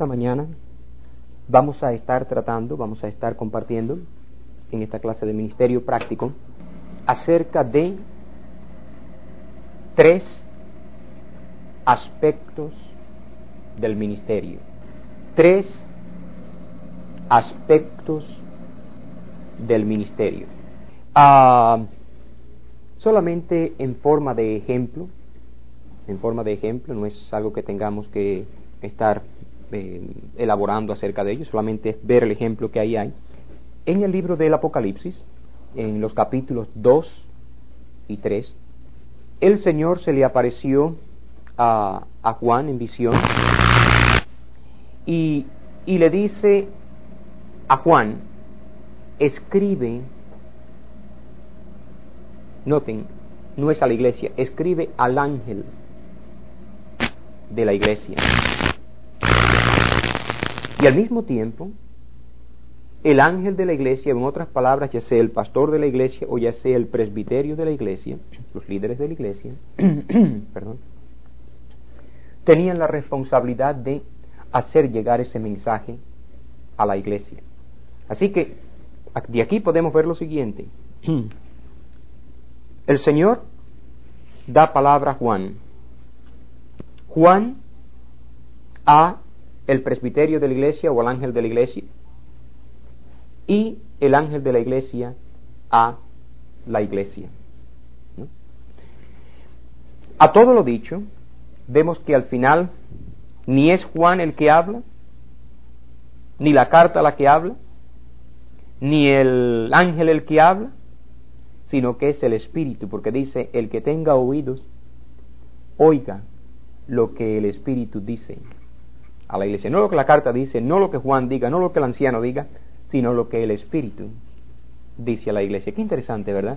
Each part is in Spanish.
Esta mañana vamos a estar compartiendo en esta clase de ministerio práctico acerca de 3 aspectos del ministerio. 3 aspectos del ministerio. Solamente en forma de ejemplo, no es algo que tengamos que estar elaborando acerca de ello, solamente es ver el ejemplo que ahí hay. En el libro del Apocalipsis, en los capítulos 2 y 3, el Señor se le apareció a Juan en visión y le dice a Juan: escribe, noten, no es a la iglesia, escribe al ángel de la iglesia. Y al mismo tiempo, el ángel de la iglesia, en otras palabras, ya sea el pastor de la iglesia o ya sea el presbiterio de la iglesia, los líderes de la iglesia, tenían la responsabilidad de hacer llegar ese mensaje a la iglesia. Así que de aquí podemos ver lo siguiente: el Señor da palabra a Juan, Juan a el presbiterio de la iglesia o al ángel de la iglesia, y el ángel de la iglesia a la iglesia, ¿no? A todo lo dicho, vemos que al final ni es Juan el que habla, ni la carta la que habla, ni el ángel el que habla, sino que es el Espíritu, porque dice: el que tenga oídos, oiga lo que el Espíritu dice a la iglesia. No lo que la carta dice, no lo que Juan diga, no lo que el anciano diga, sino lo que el Espíritu dice a la iglesia. Qué interesante, ¿verdad?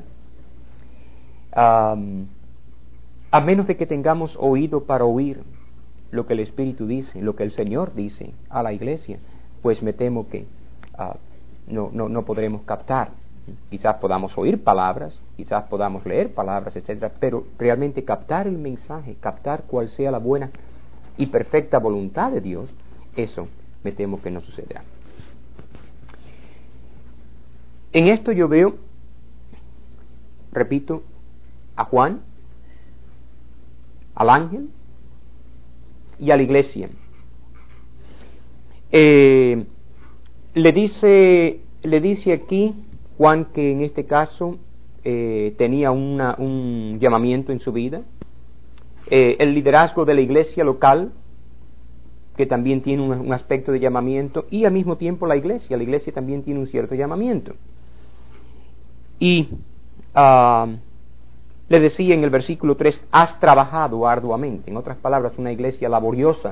A menos de que tengamos oído para oír lo que el Espíritu dice, lo que el Señor dice a la iglesia, pues me temo que no podremos captar. Quizás podamos oír palabras, quizás podamos leer palabras, etcétera, pero realmente captar el mensaje, captar cuál sea la buena y perfecta voluntad de Dios, eso me temo que no sucederá. En esto yo veo, repito, a Juan, al ángel y a la iglesia. Le dice aquí Juan que en este caso tenía un llamamiento en su vida, el liderazgo de la iglesia local, que también tiene un aspecto de llamamiento, y al mismo tiempo la iglesia también tiene un cierto llamamiento. Y le decía en el versículo 3: has trabajado arduamente. En otras palabras, una iglesia laboriosa.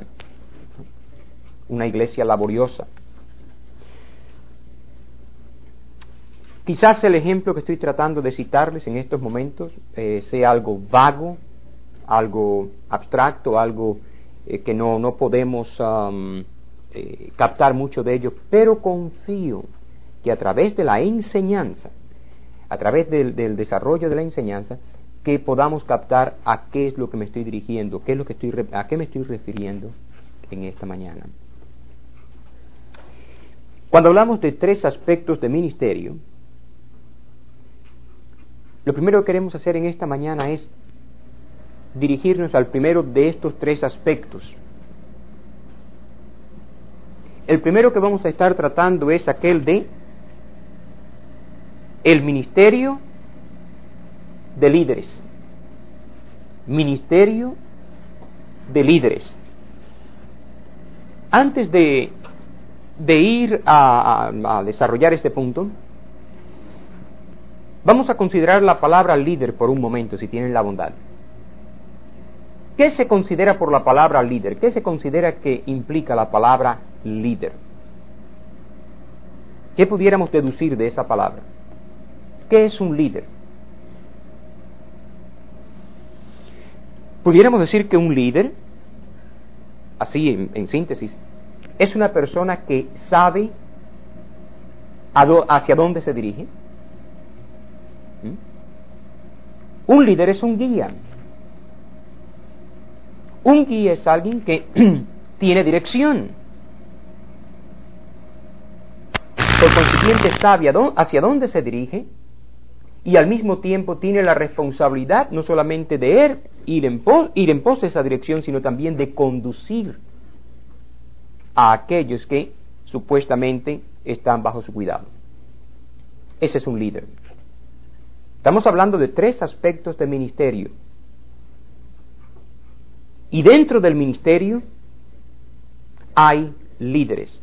Quizás el ejemplo que estoy tratando de citarles en estos momentos sea algo vago, algo abstracto, algo que no podemos captar mucho de ello, pero confío que a través de la enseñanza, a través del desarrollo de la enseñanza, que podamos captar a qué es lo que me estoy dirigiendo, a qué me estoy refiriendo en esta mañana. Cuando hablamos de 3 aspectos de ministerio, lo primero que queremos hacer en esta mañana es dirigirnos al primero de estos 3 aspectos. El primero que vamos a estar tratando es aquel de el ministerio de líderes. Ministerio de líderes. Antes de ir a desarrollar este punto, vamos a considerar la palabra líder por un momento, si tienen la bondad. ¿Qué se considera por la palabra líder? ¿Qué se considera que implica la palabra líder? ¿Qué pudiéramos deducir de esa palabra? ¿Qué es un líder? Pudiéramos decir que un líder, así en síntesis, es una persona que sabe hacia dónde se dirige. Un líder es un guía. Un guía es alguien que tiene dirección. por consiguiente sabe hacia dónde se dirige y al mismo tiempo tiene la responsabilidad no solamente de ir en pos de esa dirección, sino también de conducir a aquellos que supuestamente están bajo su cuidado. Ese es un líder. Estamos hablando de 3 aspectos del ministerio. Y dentro del ministerio hay líderes.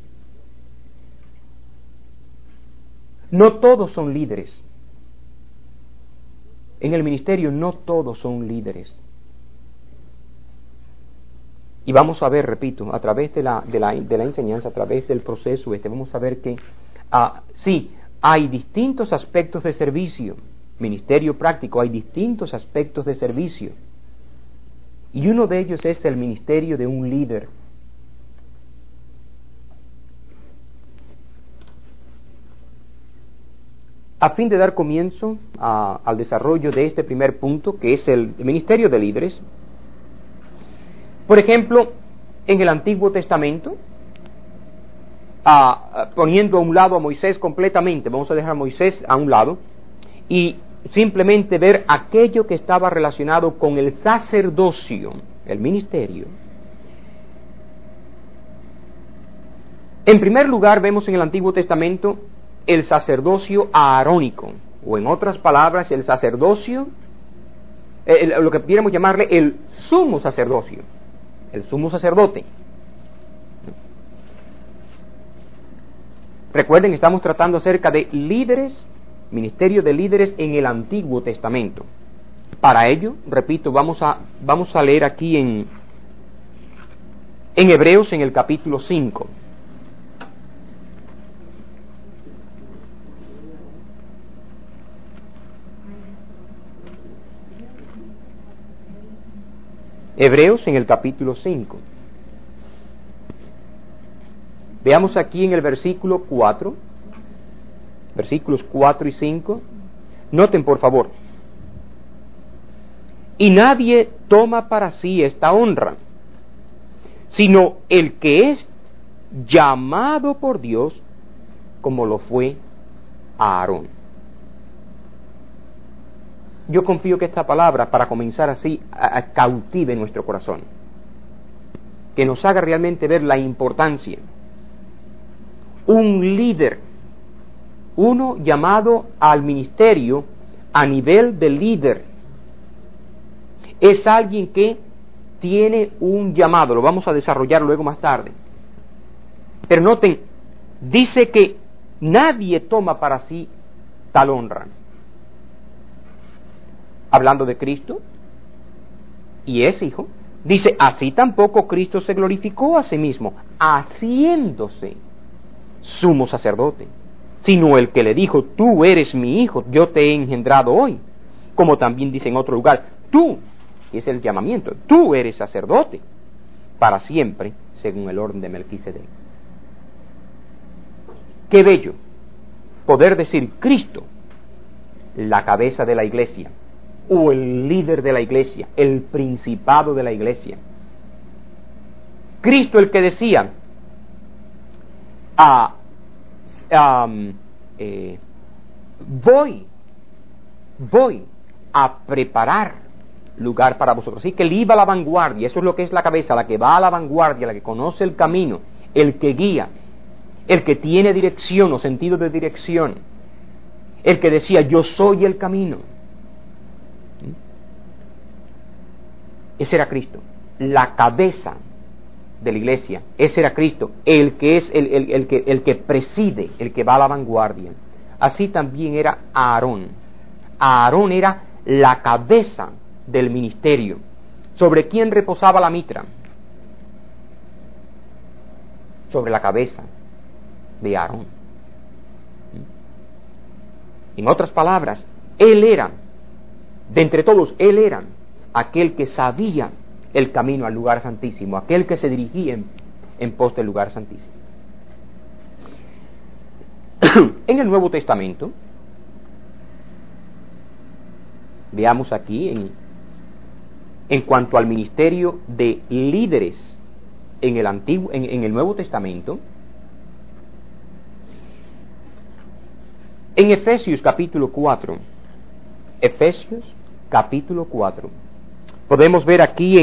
No todos son líderes. En el ministerio no todos son líderes. Y vamos a ver, repito, a través de la enseñanza, a través del proceso vamos a ver que sí, hay distintos aspectos de servicio. Ministerio práctico, hay distintos aspectos de servicio. Y uno de ellos es el ministerio de un líder. A fin de dar comienzo al desarrollo de este primer punto, que es el ministerio de líderes, por ejemplo, en el Antiguo Testamento, poniendo a un lado a Moisés completamente, vamos a dejar a Moisés a un lado, y simplemente ver aquello que estaba relacionado con el sacerdocio, el ministerio. En primer lugar, vemos en el Antiguo Testamento el sacerdocio aarónico, o en otras palabras, el sacerdocio, lo que pudiéramos llamarle el sumo sacerdocio, el sumo sacerdote. Recuerden, estamos tratando acerca de líderes, ministerio de líderes en el Antiguo Testamento. Para ello, repito, vamos a leer aquí en Hebreos, en el capítulo 5. Hebreos en el capítulo 5. Veamos aquí en el versículo 4, versículos 4 y 5. Noten por favor. Y nadie toma para sí esta honra, sino el que es llamado por Dios, como lo fue Aarón. Yo confío que esta palabra, para comenzar así, cautive nuestro corazón, que nos haga realmente ver la importancia. Un líder, uno llamado al ministerio a nivel de líder, es alguien que tiene un llamado. Lo vamos a desarrollar luego más tarde. Pero noten, dice que nadie toma para sí tal honra. Hablando de Cristo, y es hijo, dice, así tampoco Cristo se glorificó a sí mismo, haciéndose sumo sacerdote, sino el que le dijo, tú eres mi hijo, yo te he engendrado hoy. Como también dice en otro lugar, tú, y es el llamamiento, tú eres sacerdote para siempre, según el orden de Melquisedec. Qué bello poder decir Cristo, la cabeza de la iglesia, o el líder de la iglesia, el principado de la iglesia. Cristo, el que decía, voy a preparar lugar para vosotros. Así que él iba a la vanguardia. Eso es lo que es la cabeza, la que va a la vanguardia, la que conoce el camino, el que guía, el que tiene dirección o sentido de dirección, el que decía, yo soy el camino. Ese era Cristo, la cabeza de la iglesia. Ese era Cristo, el que es el que preside, el que va a la vanguardia. Así también era Aarón. Aarón era la cabeza del ministerio. ¿Sobre quién reposaba la mitra? Sobre la cabeza de Aarón. En otras palabras, él era, de entre todos, él era aquel que sabía el camino al lugar santísimo, aquel que se dirigía en pos del lugar santísimo. En el Nuevo Testamento, veamos aquí en cuanto al ministerio de líderes en el Nuevo Testamento, En Efesios capítulo 4, Efesios capítulo 4, podemos ver aquí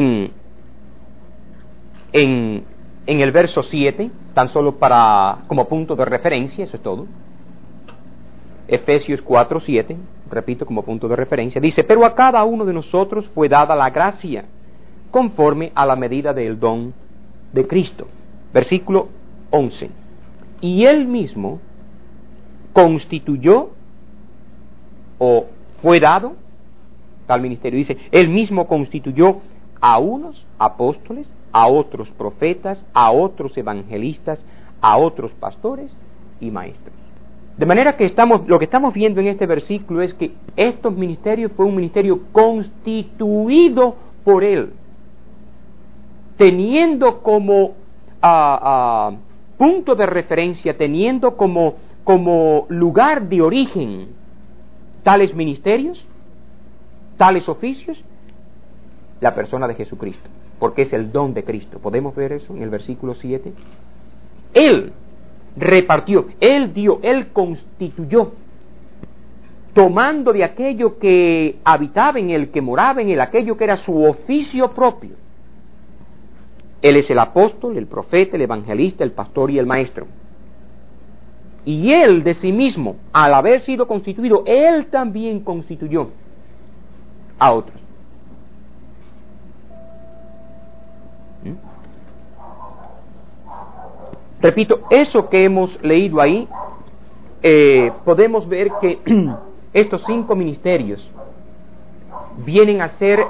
en el verso 7, tan solo como punto de referencia, eso es todo. Efesios 4, 7, repito, como punto de referencia, dice: pero a cada uno de nosotros fue dada la gracia, conforme a la medida del don de Cristo. Versículo 11. Y Él mismo constituyó, o fue dado, tal ministerio, dice, Él mismo constituyó a unos apóstoles, a otros profetas, a otros evangelistas, a otros pastores y maestros. De manera que lo que estamos viendo en este versículo es que estos ministerios fue un ministerio constituido por Él, teniendo como punto de referencia, teniendo como lugar de origen tales ministerios, tales oficios, la persona de Jesucristo, porque es el don de Cristo. ¿Podemos ver eso en el versículo 7? Él repartió, Él dio, Él constituyó, tomando de aquello que habitaba en Él, que moraba en Él, aquello que era su oficio propio. Él es el apóstol, el profeta, el evangelista, el pastor y el maestro. Y Él de sí mismo, al haber sido constituido, Él también constituyó a otros. Repito, eso que hemos leído ahí, podemos ver que estos 5 ministerios vienen a ser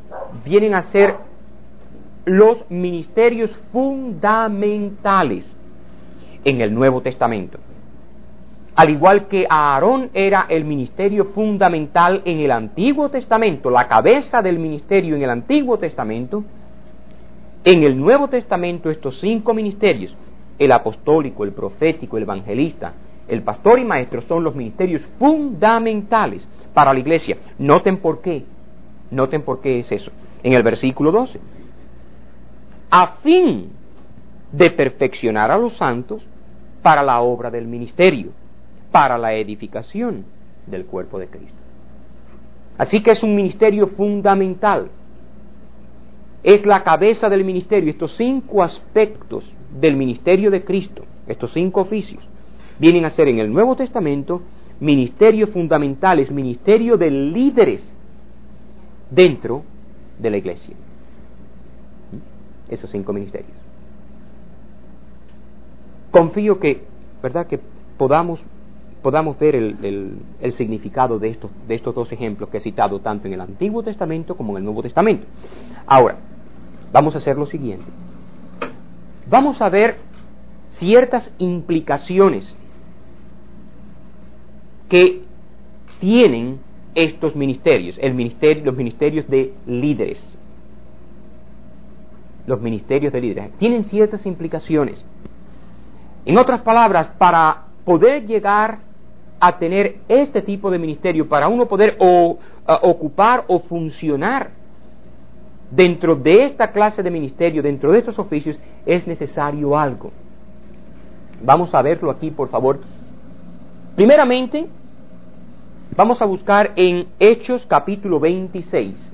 los ministerios fundamentales en el Nuevo Testamento. Al igual que Aarón era el ministerio fundamental en el Antiguo Testamento, la cabeza del ministerio en el Antiguo Testamento, en el Nuevo Testamento estos 5 ministerios, el apostólico, el profético, el evangelista, el pastor y maestro, son los ministerios fundamentales para la iglesia. Noten por qué es eso. En el versículo 12, a fin de perfeccionar a los santos para la obra del ministerio, para la edificación del cuerpo de Cristo. Así que es un ministerio fundamental, es la cabeza del ministerio. Estos 5 aspectos del ministerio de Cristo, estos 5 oficios, vienen a ser en el Nuevo Testamento ministerios fundamentales, ministerio de líderes dentro de la iglesia. Esos 5 ministerios. Confío que, ¿verdad?, que podamos ver el significado de estos 2 ejemplos que he citado, tanto en el Antiguo Testamento como en el Nuevo Testamento. Ahora, vamos a hacer lo siguiente. Vamos a ver ciertas implicaciones que tienen estos ministerios, los ministerios de líderes. Los ministerios de líderes tienen ciertas implicaciones. En otras palabras, para poder llegar a tener este tipo de ministerio, para uno poder ocupar o funcionar dentro de esta clase de ministerio, dentro de estos oficios, es necesario algo. Vamos a verlo aquí, por favor. Primeramente, vamos a buscar en Hechos capítulo 26.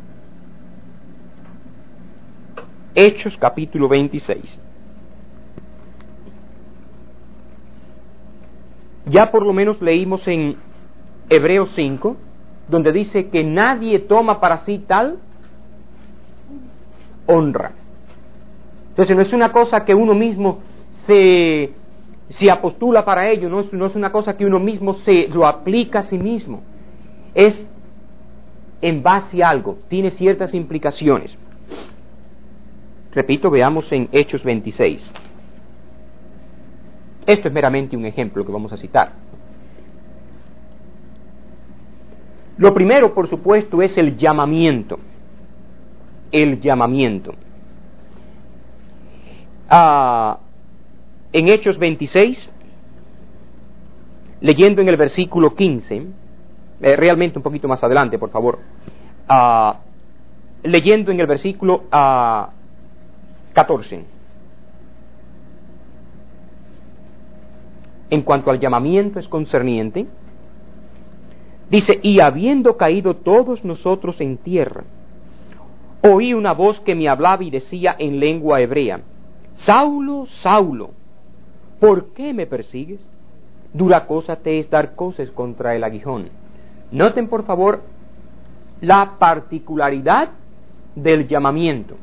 Hechos capítulo 26. Ya por lo menos leímos en Hebreos 5, donde dice que nadie toma para sí tal honra. Entonces no es una cosa que uno mismo se apostula para ello, no es una cosa que uno mismo lo aplica a sí mismo. Es en base a algo, tiene ciertas implicaciones. Repito, veamos en Hechos 26. Esto es meramente un ejemplo que vamos a citar. Lo primero, por supuesto, es el llamamiento. El llamamiento. En Hechos 26, leyendo en el versículo 15, realmente un poquito más adelante, por favor, leyendo en el versículo 14. En cuanto al llamamiento es concerniente, Dice, y habiendo caído todos nosotros en tierra, oí una voz que me hablaba y decía en lengua hebrea, Saulo, Saulo, ¿por qué me persigues? Dura cosa te es dar coces contra el aguijón. Noten por favor la particularidad del llamamiento.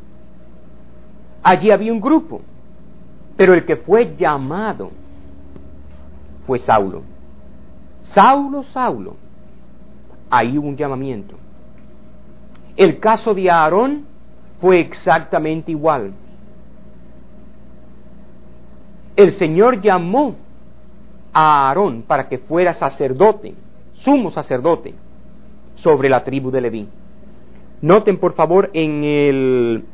Allí había un grupo, pero el que fue llamado fue Saulo. Saulo, Saulo. Ahí hubo un llamamiento. El caso de Aarón fue exactamente igual. El Señor llamó a Aarón para que fuera sacerdote, sumo sacerdote, sobre la tribu de Leví. Noten por favor en el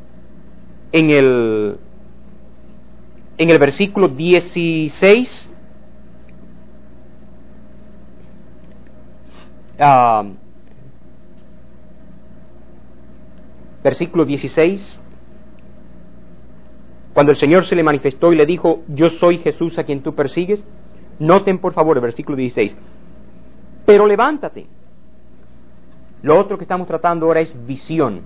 versículo 16, versículo 16, cuando el Señor se le manifestó y le dijo, yo soy Jesús a quien tú persigues. Noten por favor el versículo 16, pero levántate. Lo otro que estamos tratando ahora es visión.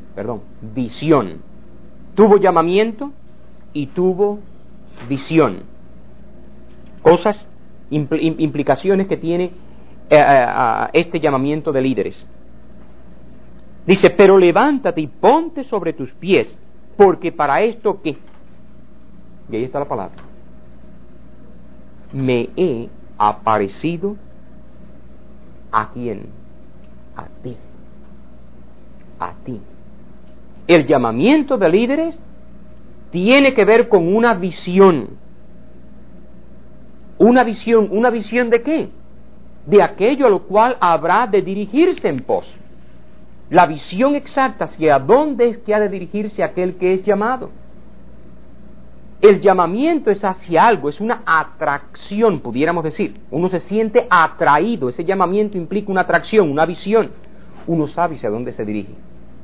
Tuvo llamamiento y tuvo visión. Cosas, implicaciones que tiene este llamamiento de líderes. Dice, pero levántate y ponte sobre tus pies, porque para esto que, y ahí está la palabra, me he aparecido ¿a quién? A ti. A ti. El llamamiento de líderes tiene que ver con una visión. ¿Una visión de qué? De aquello a lo cual habrá de dirigirse en pos. La visión exacta hacia dónde es que ha de dirigirse aquel que es llamado. El llamamiento es hacia algo, es una atracción, pudiéramos decir. Uno se siente atraído, ese llamamiento implica una atracción, una visión. Uno sabe hacia dónde se dirige.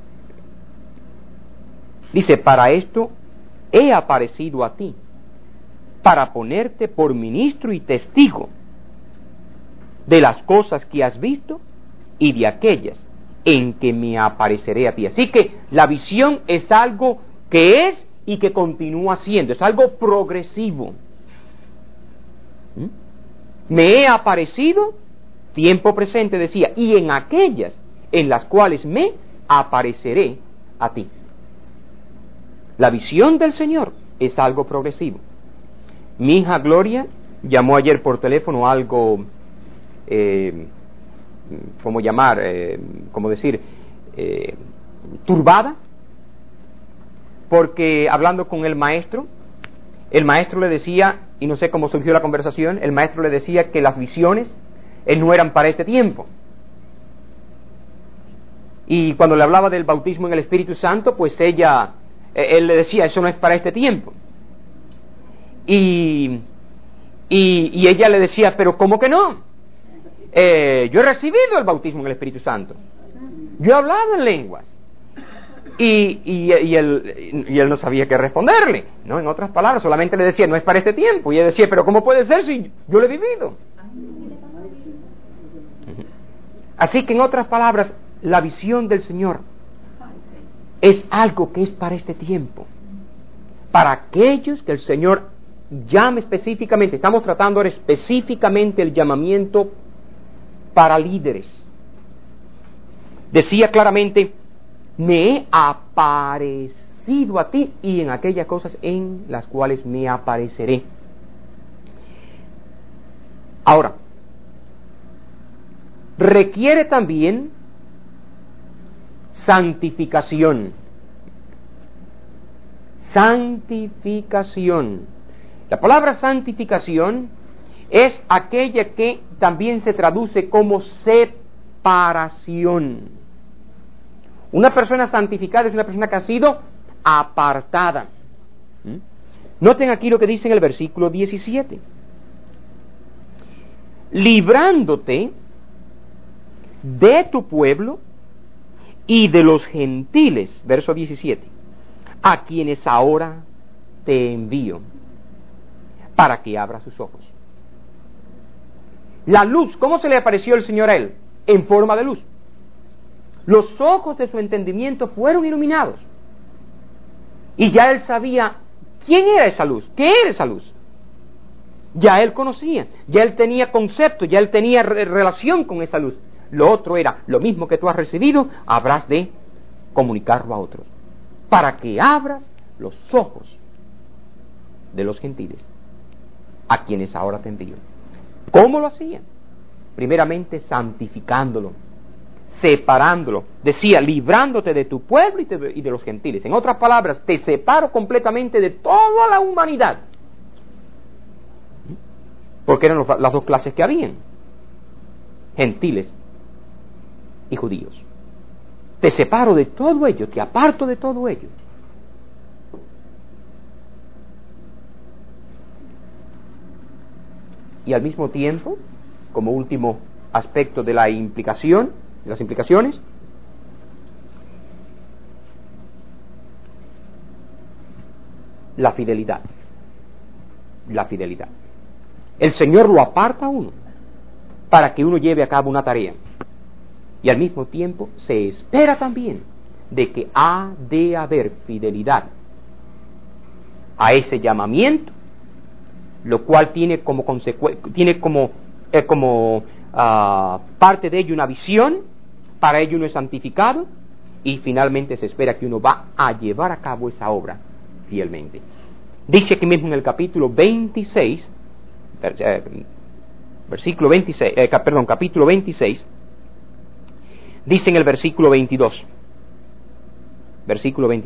Dice, para esto he aparecido a ti, para ponerte por ministro y testigo de las cosas que has visto y de aquellas en que me apareceré a ti. Así que la visión es algo que es y que continúa siendo, es algo progresivo. Me he aparecido, tiempo presente decía, y en aquellas en las cuales me apareceré a ti. La visión del Señor es algo progresivo. Mi hija Gloria llamó ayer por teléfono algo, turbada, porque hablando con el maestro le decía, y no sé cómo surgió la conversación, el maestro le decía que las visiones no eran para este tiempo. Y cuando le hablaba del bautismo en el Espíritu Santo, pues él le decía, eso no es para este tiempo. Y ella le decía, pero ¿cómo que no? Yo he recibido el bautismo en el Espíritu Santo. Yo he hablado en lenguas. Y él no sabía qué responderle, ¿no? En otras palabras, solamente le decía, no es para este tiempo. Y ella decía, pero ¿cómo puede ser si yo lo he vivido? Así que en otras palabras, la visión del Señor es algo que es para este tiempo, para aquellos que el Señor llame específicamente. Estamos tratando ahora específicamente el llamamiento para líderes. Decía claramente, me he aparecido a ti y en aquellas cosas en las cuales me apareceré. Ahora, requiere también santificación. Santificación. La palabra santificación es aquella que también se traduce como separación. Una persona santificada es una persona que ha sido apartada. Noten aquí lo que dice en el versículo 17. Librándote de tu pueblo y de los gentiles, verso 17, a quienes ahora te envío, para que abra sus ojos. La luz, ¿cómo se le apareció el Señor a él? en forma de luz. Los ojos de su entendimiento fueron iluminados. Y ya él sabía quién era esa luz, qué era esa luz. Ya él conocía, ya él tenía concepto, ya él tenía relación con esa luz. Lo otro era, lo mismo que tú has recibido, habrás de comunicarlo a otros, para que abras los ojos de los gentiles, a quienes ahora te envío. ¿Cómo lo hacían? Primeramente santificándolo, separándolo. Decía, librándote de tu pueblo y de los gentiles. En otras palabras, te separo completamente de toda la humanidad. Porque eran las dos clases que habían: gentiles y judíos. Te separo de todo ello, te aparto de todo ello. Y al mismo tiempo, como último aspecto de la implicación, de las implicaciones, la fidelidad. La fidelidad. El Señor lo aparta a uno para que uno lleve a cabo una tarea. Y al mismo tiempo se espera también de que ha de haber fidelidad a ese llamamiento, lo cual tiene como parte de ello una visión, para ello uno es santificado, y finalmente se espera que uno va a llevar a cabo esa obra fielmente. Dice aquí mismo en el capítulo 26, capítulo 26, dice en el versículo 22, versículo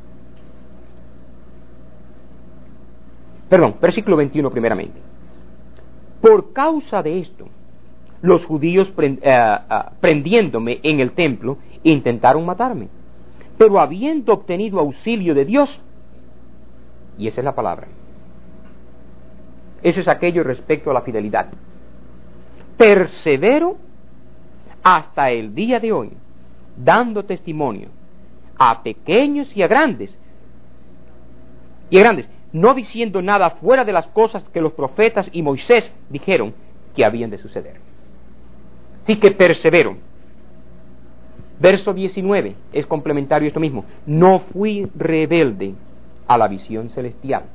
21 primeramente. Por causa de esto, los judíos prendiéndome en el templo, intentaron matarme, pero habiendo obtenido auxilio de Dios, y esa es la palabra, eso es aquello respecto a la fidelidad, persevero hasta el día de hoy, dando testimonio a pequeños y a grandes, no diciendo nada fuera de las cosas que los profetas y Moisés dijeron que habían de suceder. Así que persevero. Verso 19 es complementario a esto mismo. No fui rebelde a la visión celestial.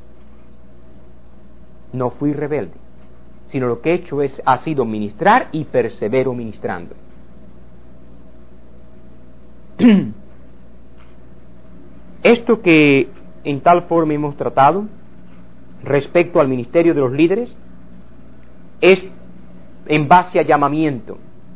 No fui rebelde, sino lo que he hecho ha sido ministrar, y persevero ministrando. Esto que en tal forma hemos tratado respecto al ministerio de los líderes es en base a llamamiento.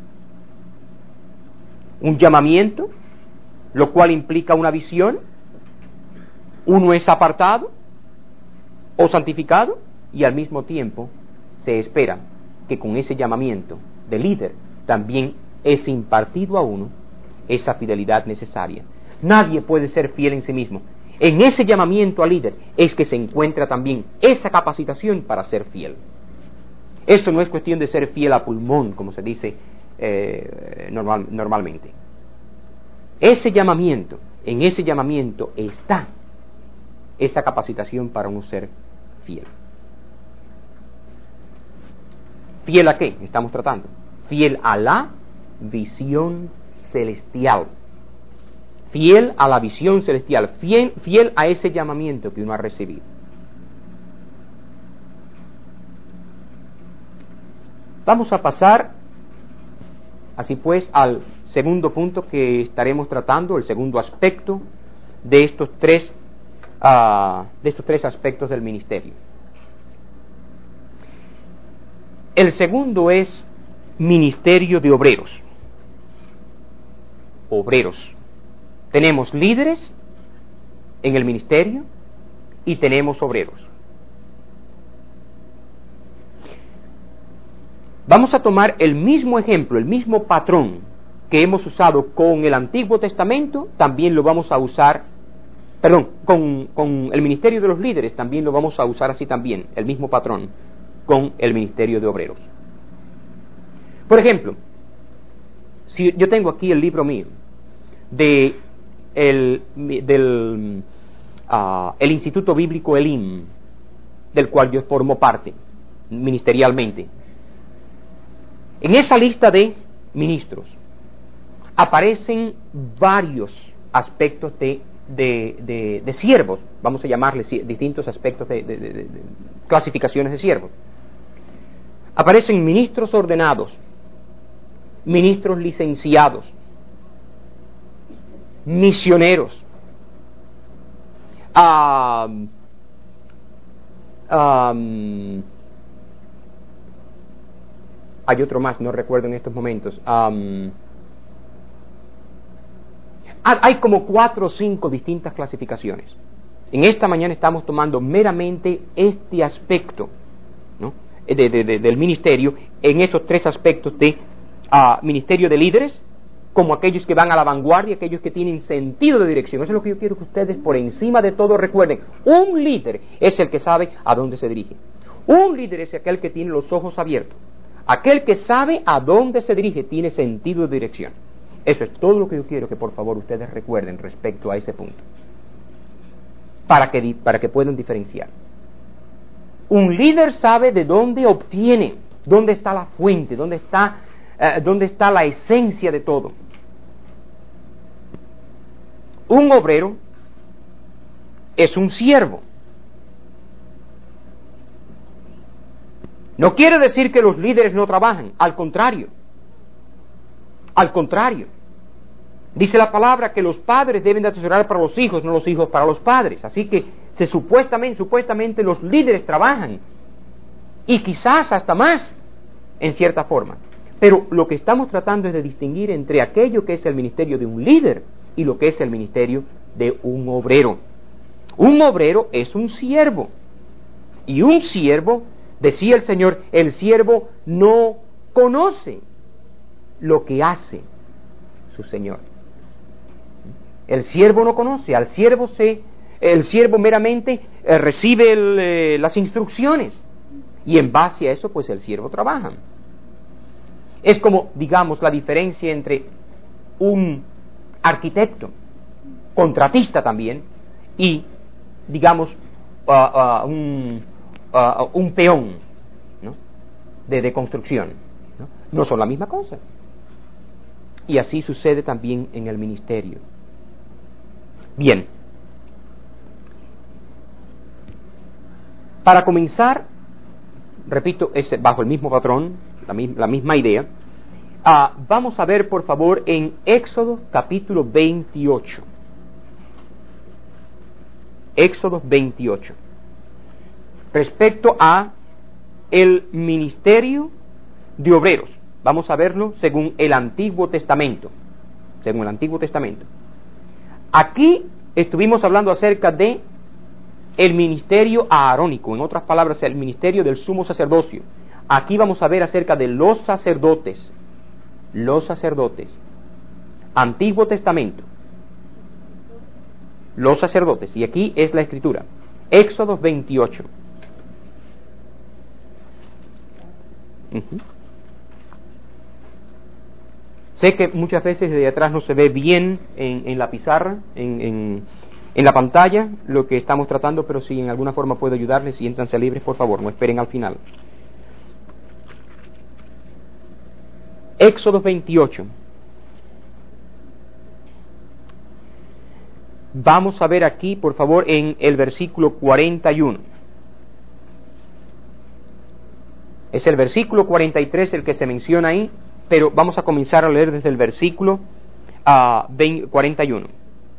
Un llamamiento, lo cual implica una visión. Uno es apartado o santificado, y al mismo tiempo se espera que con ese llamamiento de líder también es impartido a uno esa fidelidad necesaria. Nadie puede ser fiel en sí mismo. En ese llamamiento al líder es que se encuentra también esa capacitación para ser fiel. Eso no es cuestión de ser fiel a pulmón, como se dice normalmente. En ese llamamiento está esa capacitación para uno ser fiel. ¿Fiel a qué estamos tratando? Fiel a la visión celestial. Fiel a la visión celestial, fiel a ese llamamiento que uno ha recibido. Vamos a pasar, así pues, al segundo punto que estaremos tratando, el segundo aspecto de estos tres aspectos del ministerio. El segundo es ministerio de obreros. Obreros. Tenemos líderes en el ministerio y tenemos obreros. Vamos a tomar el mismo ejemplo, el mismo patrón que hemos usado con el Antiguo Testamento, también lo vamos a usar, con el ministerio de los líderes también lo vamos a usar así también, el mismo patrón con el ministerio de obreros. Por ejemplo, si yo tengo aquí el libro mío del Instituto Bíblico Elim, del cual yo formo parte ministerialmente. En esa lista de ministros, aparecen varios aspectos de siervos, vamos a llamarles distintos aspectos de clasificaciones de siervos. Aparecen ministros ordenados, ministros licenciados, misioneros, hay otro más, no recuerdo en estos momentos. Hay como 4 o 5 distintas clasificaciones. En esta mañana estamos tomando meramente este aspecto, ¿no?, del ministerio, en esos 3 aspectos de ministerio de líderes, como aquellos que van a la vanguardia, aquellos que tienen sentido de dirección. Eso es lo que yo quiero que ustedes por encima de todo recuerden. Un líder es el que sabe a dónde se dirige. Un líder es aquel que tiene los ojos abiertos. Aquel que sabe a dónde se dirige tiene sentido de dirección. Eso es todo lo que yo quiero que por favor ustedes recuerden respecto a ese punto, para que puedan diferenciar. Un líder sabe de dónde obtiene, dónde está la fuente, dónde está la esencia de todo. Un obrero es un siervo. No quiere decir que los líderes no trabajan, al contrario. Al contrario. Dice la palabra que los padres deben de atesorar para los hijos, no los hijos para los padres. Así que supuestamente los líderes trabajan. Y quizás hasta más, en cierta forma. Pero lo que estamos tratando es de distinguir entre aquello que es el ministerio de un líder y lo que es el ministerio de un obrero. Un obrero es un siervo. Y un siervo, decía el Señor, el siervo no conoce lo que hace su Señor. El siervo no conoce, el siervo meramente recibe las instrucciones y en base a eso pues el siervo trabaja. Es como, digamos, la diferencia entre un arquitecto, contratista también, y, digamos, un peón, ¿no?, de construcción, ¿no? No son la misma cosa. Y así sucede también en el ministerio. Bien. Para comenzar, repito, es bajo el mismo patrón, la misma idea. Vamos a ver, por favor, en Éxodo capítulo 28. Éxodo 28. Respecto a el ministerio de obreros. Vamos a verlo según el Antiguo Testamento. Según el Antiguo Testamento. Aquí estuvimos hablando acerca de el ministerio aarónico, en otras palabras, el ministerio del sumo sacerdocio. Aquí vamos a ver acerca de los sacerdotes. Los sacerdotes. Antiguo Testamento. Los sacerdotes. Y aquí es la escritura. Éxodo 28. Sé que muchas veces de atrás no se ve bien en la pizarra, en la pantalla, lo que estamos tratando, pero si en alguna forma puedo ayudarles, siéntanse libres, por favor, no esperen al final. Éxodo 28. Vamos a ver aquí, por favor, en el versículo 41. Es el versículo 43 el que se menciona ahí, pero vamos a comenzar a leer desde el versículo 41.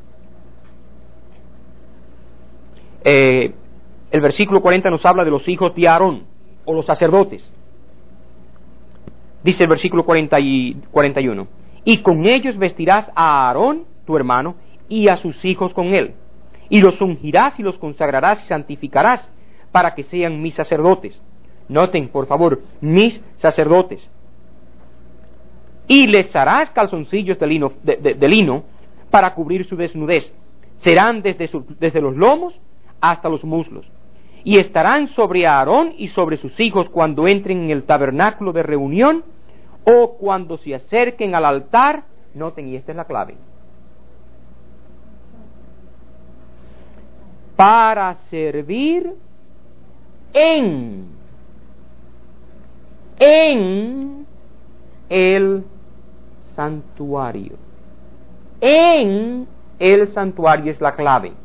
El versículo 40 nos habla de los hijos de Aarón, o los sacerdotes. Dice el versículo 41, y con ellos vestirás a Aarón, tu hermano, y a sus hijos con él, y los ungirás y los consagrarás y santificarás, para que sean mis sacerdotes. Noten, por favor, mis sacerdotes. Y les harás calzoncillos de lino para cubrir su desnudez. Serán desde los lomos hasta los muslos. Y estarán sobre Aarón y sobre sus hijos cuando entren en el tabernáculo de reunión o cuando se acerquen al altar. Noten, y esta es la clave. Para servir en el santuario. En el santuario es la clave.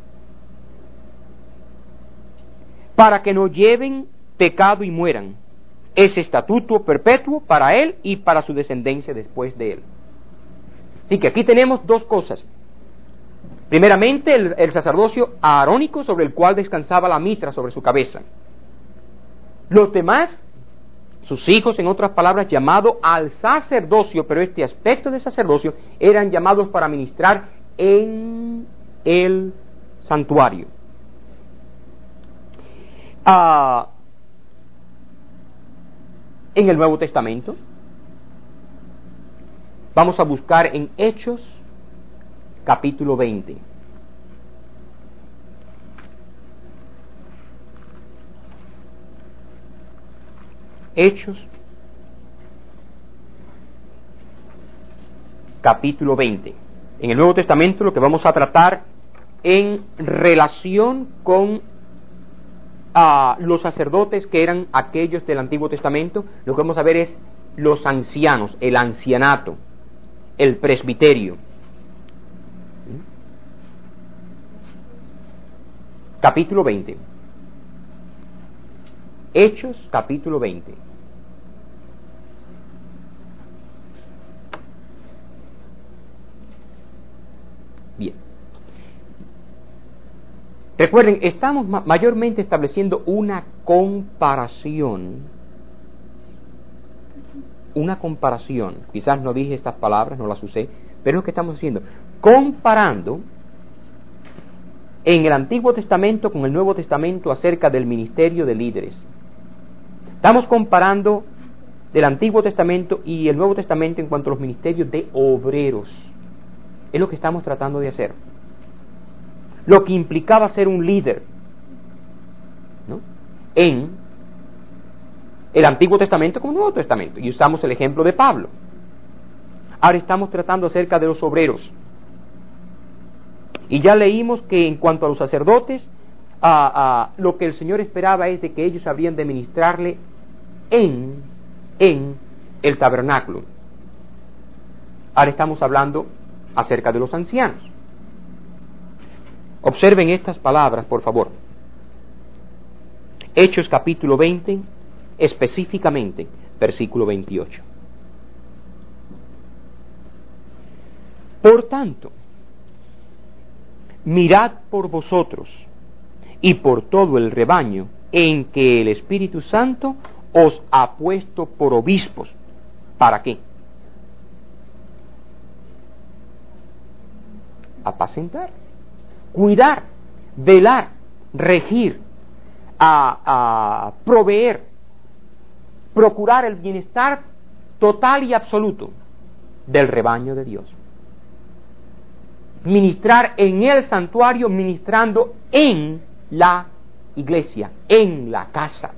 Para que no lleven pecado y mueran. Es estatuto perpetuo para él y para su descendencia después de él. Así que aquí tenemos dos cosas. Primeramente, el sacerdocio aarónico sobre el cual descansaba la mitra sobre su cabeza. Los demás, sus hijos, en otras palabras, llamados al sacerdocio, pero este aspecto de sacerdocio, eran llamados para ministrar en el santuario. En el Nuevo Testamento, vamos a buscar en Hechos, capítulo 20. Hechos, capítulo 20. En el Nuevo Testamento lo que vamos a tratar en relación con los sacerdotes que eran aquellos del Antiguo Testamento, lo que vamos a ver es los ancianos, el ancianato, el presbiterio. Capítulo 20. Hechos, capítulo 20. Bien. Recuerden, estamos mayormente estableciendo una comparación. Una comparación. Quizás no dije estas palabras, no las usé, pero es lo que estamos haciendo. Comparando en el Antiguo Testamento con el Nuevo Testamento acerca del ministerio de líderes. Estamos comparando del Antiguo Testamento y el Nuevo Testamento en cuanto a los ministerios de obreros. Es lo que estamos tratando de hacer. Lo que implicaba ser un líder, ¿no?, en el Antiguo Testamento como el Nuevo Testamento. Y usamos el ejemplo de Pablo. Ahora estamos tratando acerca de los obreros. Y ya leímos que en cuanto a los sacerdotes, lo que el Señor esperaba es de que ellos habrían de ministrarle en el tabernáculo. Ahora estamos hablando acerca de los ancianos. Observen estas palabras, por favor. Hechos capítulo 20, específicamente, versículo 28. Por tanto, mirad por vosotros y por todo el rebaño en que el Espíritu Santo os ha puesto por obispos. ¿Para qué? Apacentar, cuidar, velar, regir, a proveer, procurar el bienestar total y absoluto del rebaño de Dios. Ministrar en el santuario, ministrando en la iglesia, en la casa.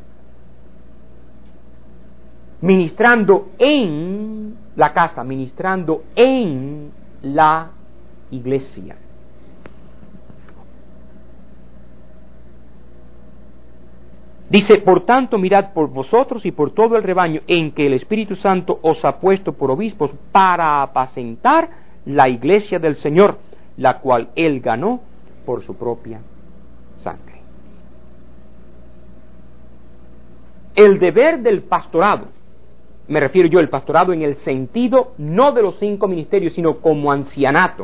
Ministrando en la casa, ministrando en la iglesia. Dice, por tanto, mirad por vosotros y por todo el rebaño en que el Espíritu Santo os ha puesto por obispos para apacentar la iglesia del Señor, la cual Él ganó por su propia sangre. El deber del pastorado, me refiero yo al pastorado en el sentido no de los 5 ministerios, sino como ancianato,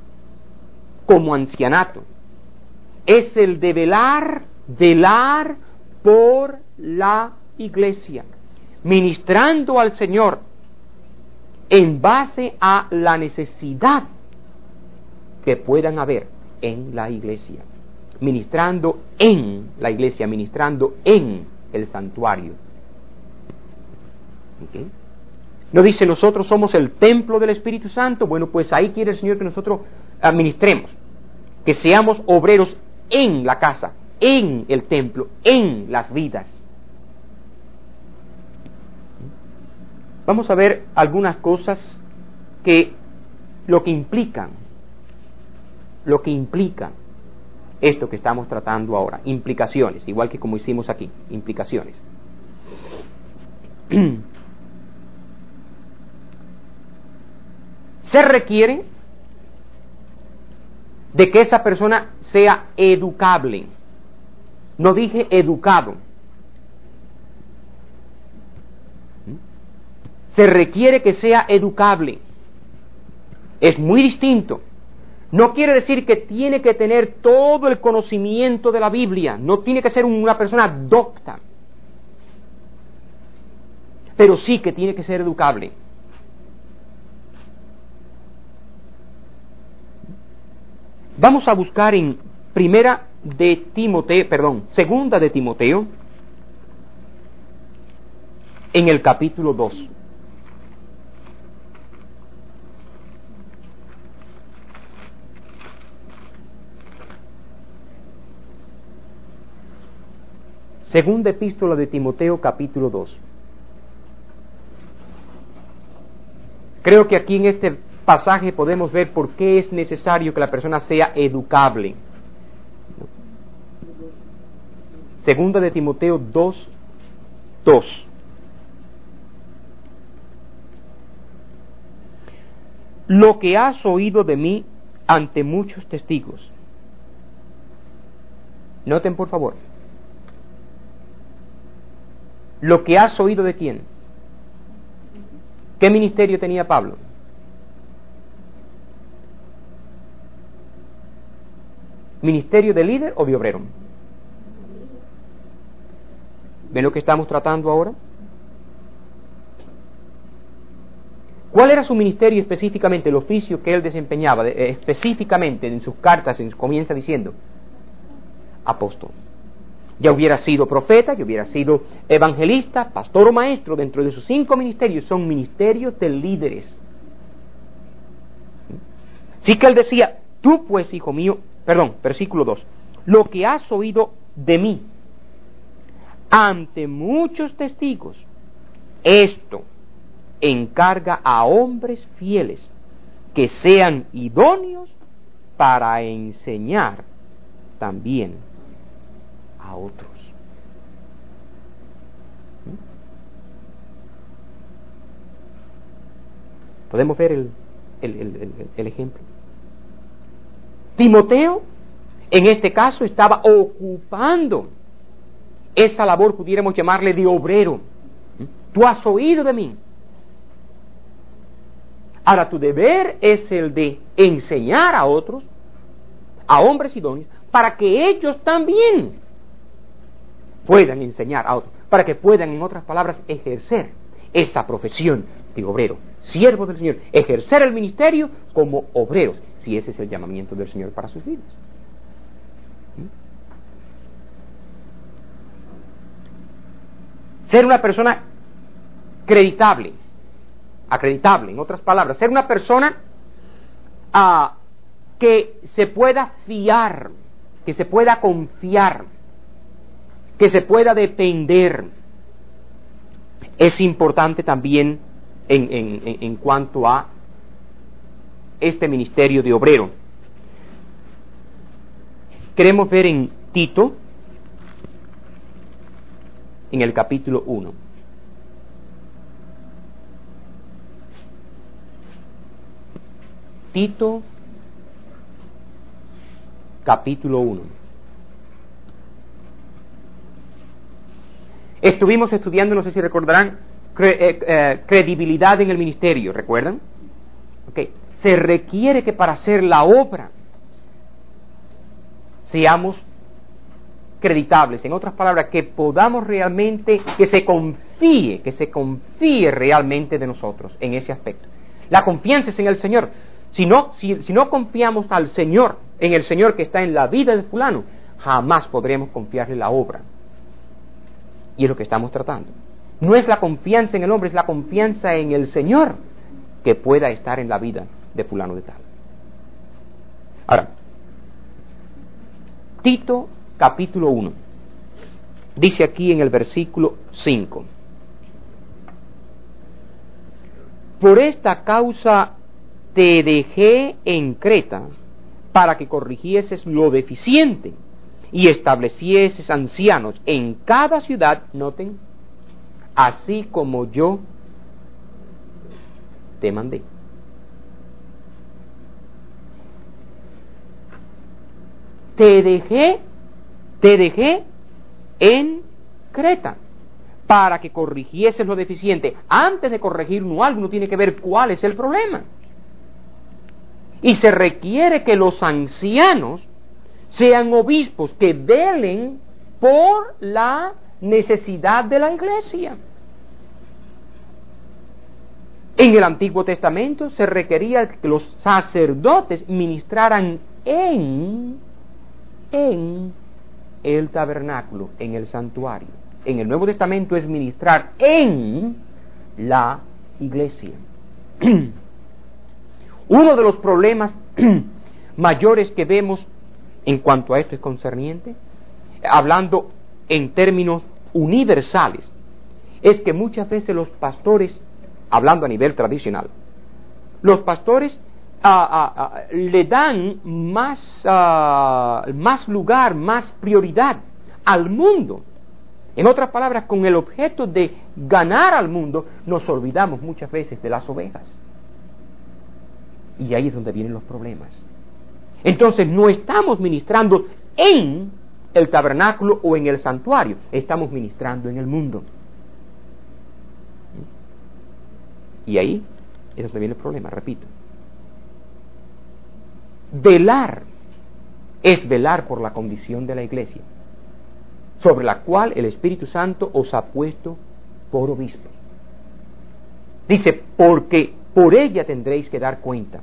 es el de velar por la iglesia, ministrando al Señor en base a la necesidad que puedan haber en la iglesia, ministrando en la iglesia, ministrando en el santuario. ¿Okay? No dice nosotros somos el templo del Espíritu Santo. Bueno, pues ahí quiere el Señor que nosotros administremos, que seamos obreros en la casa, en el templo, en las vidas. Vamos a ver algunas cosas que lo que implica esto que estamos tratando ahora, implicaciones, igual que como hicimos aquí, implicaciones. Se requiere de que esa persona sea educable. No dije educado. Se requiere que sea educable. Es muy distinto. No quiere decir que tiene que tener todo el conocimiento de la Biblia. No tiene que ser una persona docta. Pero sí que tiene que ser educable. Vamos a buscar en segunda de Timoteo, en el capítulo 2. Segunda epístola de Timoteo, capítulo 2. Creo que aquí en este pasaje podemos ver por qué es necesario que la persona sea educable. Segunda de Timoteo 2:2. Lo que has oído de mí ante muchos testigos. Noten por favor. Lo que has oído de quién. ¿Qué ministerio tenía Pablo? ¿Ministerio de líder o de obrero? ¿Ven lo que estamos tratando ahora? ¿Cuál era su ministerio específicamente, el oficio que él desempeñaba? Específicamente en sus cartas comienza diciendo, apóstol. Ya hubiera sido profeta, ya hubiera sido evangelista, pastor o maestro. Dentro de sus 5 ministerios son ministerios de líderes. Sí que él decía, tú pues, hijo mío, versículo 2, lo que has oído de mí ante muchos testigos, esto encarga a hombres fieles que sean idóneos para enseñar también a otros. Podemos ver el ejemplo. Timoteo, en este caso, estaba ocupando esa labor, pudiéramos llamarle de obrero. Tú has oído de mí. Ahora tu deber es el de enseñar a otros, a hombres idóneos, para que ellos también puedan enseñar a otros, para que puedan, en otras palabras, ejercer esa profesión de obrero, siervo del Señor, ejercer el ministerio como obreros, si ese es el llamamiento del Señor para sus vidas. Ser una persona acreditable, en otras palabras, ser una persona que se pueda fiar, que se pueda confiar, que se pueda depender. Es importante también en cuanto a este ministerio de obrero. Queremos ver en Tito, en el capítulo 1. Tito, capítulo 1. Estuvimos estudiando, no sé si recordarán, credibilidad en el ministerio, ¿recuerdan? Okay. Se requiere que para hacer la obra seamos creditables, en otras palabras, que podamos realmente, que se confíe realmente de nosotros en ese aspecto. La confianza es en el Señor. Si no confiamos al Señor, en el Señor que está en la vida de fulano, jamás podremos confiarle la obra. Y es lo que estamos tratando. No es la confianza en el hombre, es la confianza en el Señor que pueda estar en la vida de fulano de tal. Ahora, Tito capítulo 1, dice aquí en el versículo 5: por esta causa te dejé en Creta, para que corrigieses lo deficiente y establecieses ancianos en cada ciudad, noten, así como yo te mandé. te dejé en Creta para que corrigieses lo deficiente. Antes de corregir algo, uno tiene que ver cuál es el problema. Y se requiere que los ancianos sean obispos que velen por la necesidad de la iglesia. En el Antiguo Testamento se requería que los sacerdotes ministraran en el tabernáculo, en el santuario. En el Nuevo Testamento es ministrar en la iglesia. Uno de los problemas mayores que vemos en cuanto a esto es concerniente, hablando en términos universales, es que muchas veces los pastores, hablando a nivel tradicional, los pastores le dan más lugar, más prioridad al mundo. En otras palabras, con el objeto de ganar al mundo, nos olvidamos muchas veces de las ovejas. Y ahí es donde vienen los problemas. Entonces, no estamos ministrando en el tabernáculo o en el santuario, estamos ministrando en el mundo. Y ahí es donde viene el problema, repito. Velar es velar por la condición de la iglesia, sobre la cual el Espíritu Santo os ha puesto por obispos. Dice, porque por ella tendréis que dar cuenta.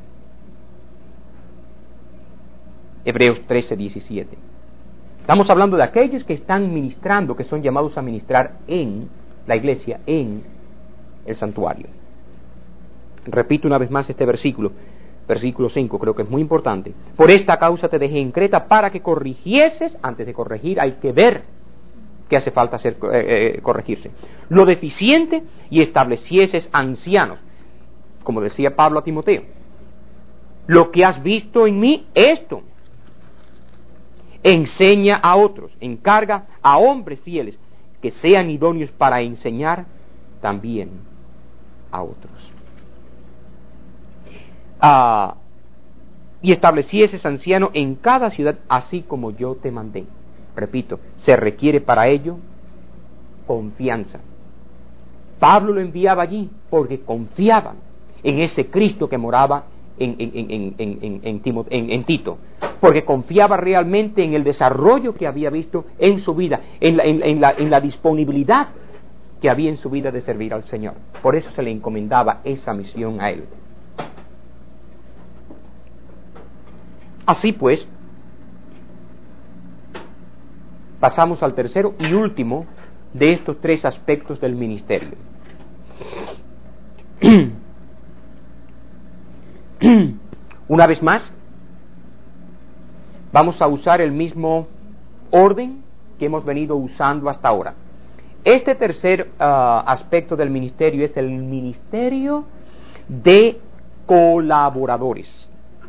Hebreos 13:17. Estamos hablando de aquellos que están ministrando, que son llamados a ministrar en la iglesia, en el santuario. Repito una vez más este versículo, versículo 5, creo que es muy importante. Por esta causa te dejé en Creta para que corrigieses. Antes de corregir hay que ver que hace falta corregirse, lo deficiente, y establecieses ancianos, como decía Pablo a Timoteo. Lo que has visto en mí, esto enseña a otros, encarga a hombres fieles que sean idóneos para enseñar también a otros. Y establecieses anciano en cada ciudad, así como yo te mandé. Repito, se requiere para ello confianza. Pablo lo enviaba allí porque confiaban en ese Cristo que moraba en Tito, porque confiaba realmente en el desarrollo que había visto en su vida, en la disponibilidad que había en su vida de servir al Señor. Por eso se le encomendaba esa misión a él. Así pues, pasamos al tercero y último de estos tres aspectos del ministerio. Una vez más, vamos a usar el mismo orden que hemos venido usando hasta ahora. Este tercer aspecto del ministerio es el ministerio de colaboradores.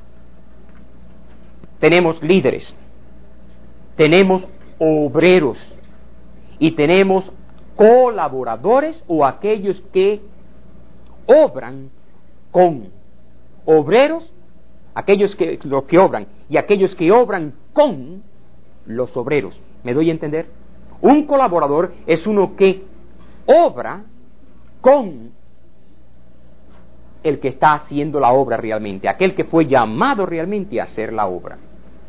Tenemos líderes, tenemos obreros y tenemos colaboradores, o aquellos que obran con obreros, los que obran, y aquellos que obran con los obreros. ¿Me doy a entender? Un colaborador es uno que obra con el que está haciendo la obra realmente, aquel que fue llamado realmente a hacer la obra.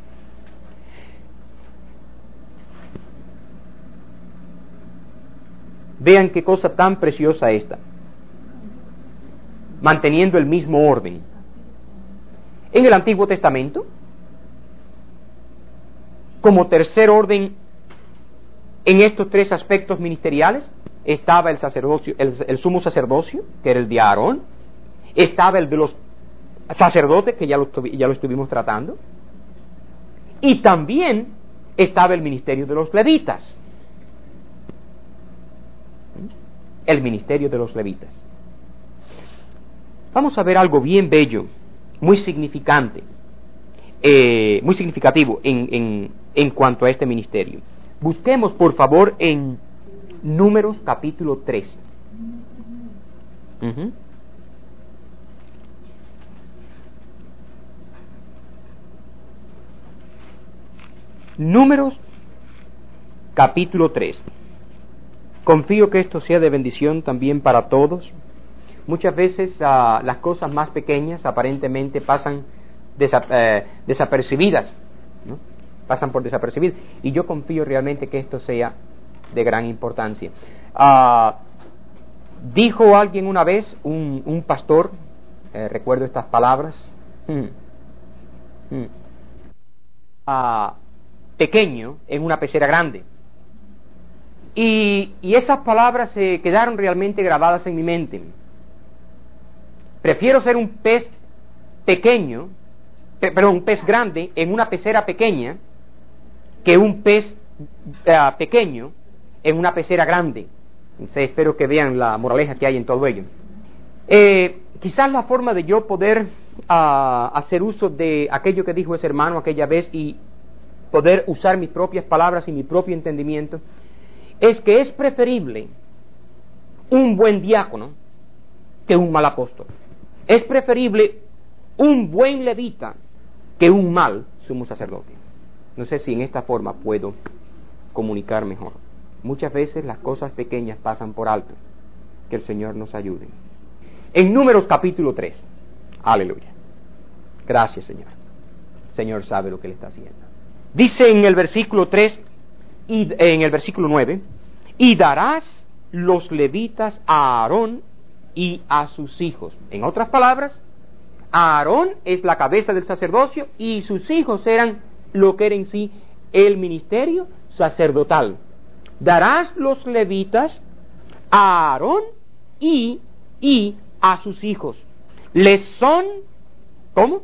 Vean qué cosa tan preciosa esta, manteniendo el mismo orden. En el Antiguo Testamento, como tercer orden en estos tres aspectos ministeriales, estaba el sacerdocio, el sumo sacerdocio, que era el de Aarón, estaba el de los sacerdotes, que ya lo estuvimos tratando, y también estaba el ministerio de los levitas. El ministerio de los levitas. Vamos a ver algo bien bello, muy significante, muy significativo en cuanto a este ministerio. Busquemos, por favor, en Números capítulo 3. Números capítulo 3. Confío que esto sea de bendición también para todos. Muchas veces las cosas más pequeñas aparentemente pasan desapercibidas, ¿no? Pasan por desapercibidas, y yo confío realmente que esto sea de gran importancia. Dijo alguien una vez, un pastor, recuerdo estas palabras, pequeño en una pecera grande. Y esas palabras se quedaron realmente grabadas en mi mente. Prefiero ser un pez pequeño, un pez grande en una pecera pequeña, que un pez pequeño en una pecera grande. Entonces, espero que vean la moraleja que hay en todo ello. Quizás la forma de yo poder hacer uso de aquello que dijo ese hermano aquella vez y poder usar mis propias palabras y mi propio entendimiento, es que es preferible un buen diácono que un mal apóstol. Es preferible un buen levita que un mal sumo sacerdote. No sé si en esta forma puedo comunicar mejor. Muchas veces las cosas pequeñas pasan por alto. Que el Señor nos ayude. En Números capítulo 3. Aleluya. Gracias, Señor. El Señor sabe lo que Él está haciendo. Dice en el versículo 3 y en el versículo 9: y darás los levitas a Aarón y a sus hijos. En otras palabras, Aarón es la cabeza del sacerdocio y sus hijos eran lo que era en sí el ministerio sacerdotal. Darás los levitas a Aarón y a sus hijos. Les son, ¿cómo?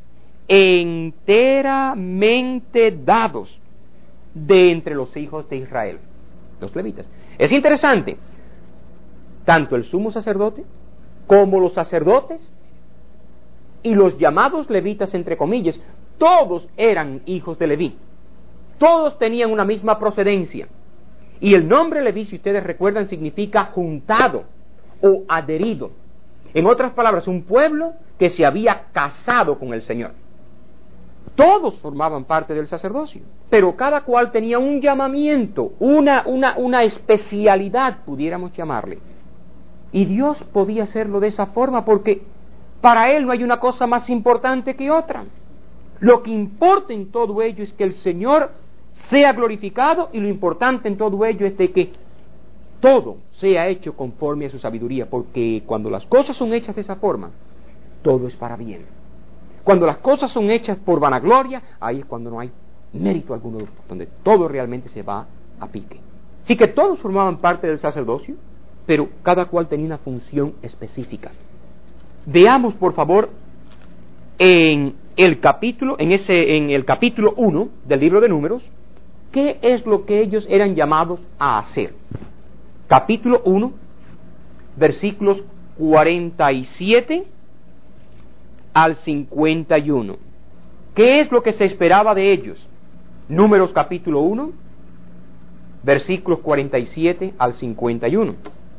Enteramente dados de entre los hijos de Israel. Los levitas. Es interesante, tanto el sumo sacerdote como los sacerdotes y los llamados levitas, entre comillas, todos eran hijos de Leví. Todos tenían una misma procedencia. Y el nombre Leví, si ustedes recuerdan, significa juntado o adherido. En otras palabras, un pueblo que se había casado con el Señor. Todos formaban parte del sacerdocio, pero cada cual tenía un llamamiento, una especialidad, pudiéramos llamarle. Y Dios podía hacerlo de esa forma porque para Él no hay una cosa más importante que otra. Lo que importa en todo ello es que el Señor sea glorificado, y lo importante en todo ello es de que todo sea hecho conforme a su sabiduría, porque cuando las cosas son hechas de esa forma, todo es para bien. Cuando las cosas son hechas por vanagloria, ahí es cuando no hay mérito alguno, donde todo realmente se va a pique. Así que todos formaban parte del sacerdocio, pero cada cual tenía una función específica. Veamos, por favor, en el capítulo 1 del libro de Números, qué es lo que ellos eran llamados a hacer. Capítulo 1, versículos 47 al 51. ¿Qué es lo que se esperaba de ellos? Números capítulo 1, versículos 47 al 51.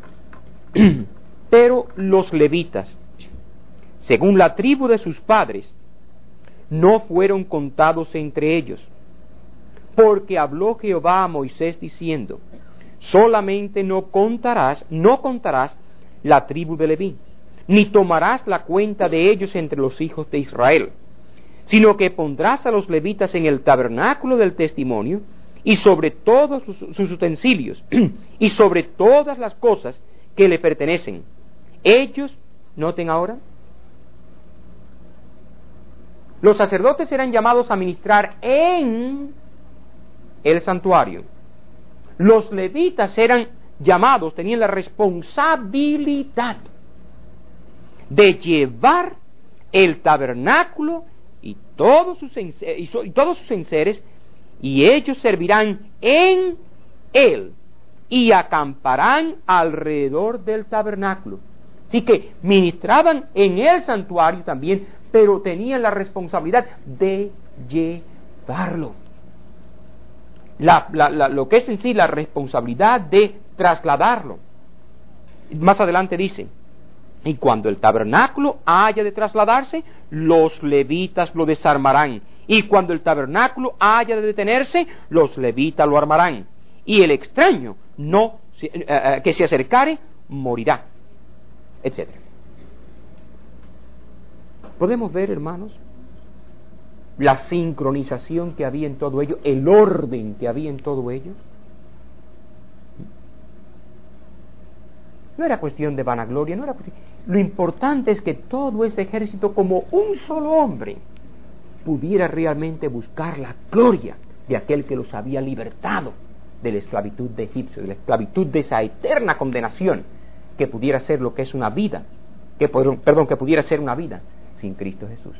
Pero los levitas, según la tribu de sus padres, no fueron contados entre ellos, porque habló Jehová a Moisés diciendo: solamente no contarás la tribu de Leví, ni tomarás la cuenta de ellos entre los hijos de Israel, sino que pondrás a los levitas en el tabernáculo del testimonio, y sobre todos sus utensilios, y sobre todas las cosas que le pertenecen. Ellos, noten ahora, los sacerdotes eran llamados a ministrar en el santuario. Los levitas eran llamados, tenían la responsabilidad de llevar el tabernáculo y todos sus enseres, y ellos servirán en él y acamparán alrededor del tabernáculo. Así que ministraban en el santuario también, pero tenían la responsabilidad de llevarlo. Lo que es en sí la responsabilidad de trasladarlo. Más adelante dice: y cuando el tabernáculo haya de trasladarse, los levitas lo desarmarán Y cuando el tabernáculo haya de detenerse, los levitas lo armarán. Y el extraño que se acercare, morirá, etc. Podemos ver, hermanos, la sincronización que había en todo ello, el orden que había en todo ello. No era cuestión de vanagloria, no era cuestión. Lo importante es que todo ese ejército, como un solo hombre, pudiera realmente buscar la gloria de aquel que los había libertado de la esclavitud de Egipto, de la esclavitud de esa eterna condenación, que pudiera ser lo que es una vida, que pudiera ser una vida sin Cristo Jesús.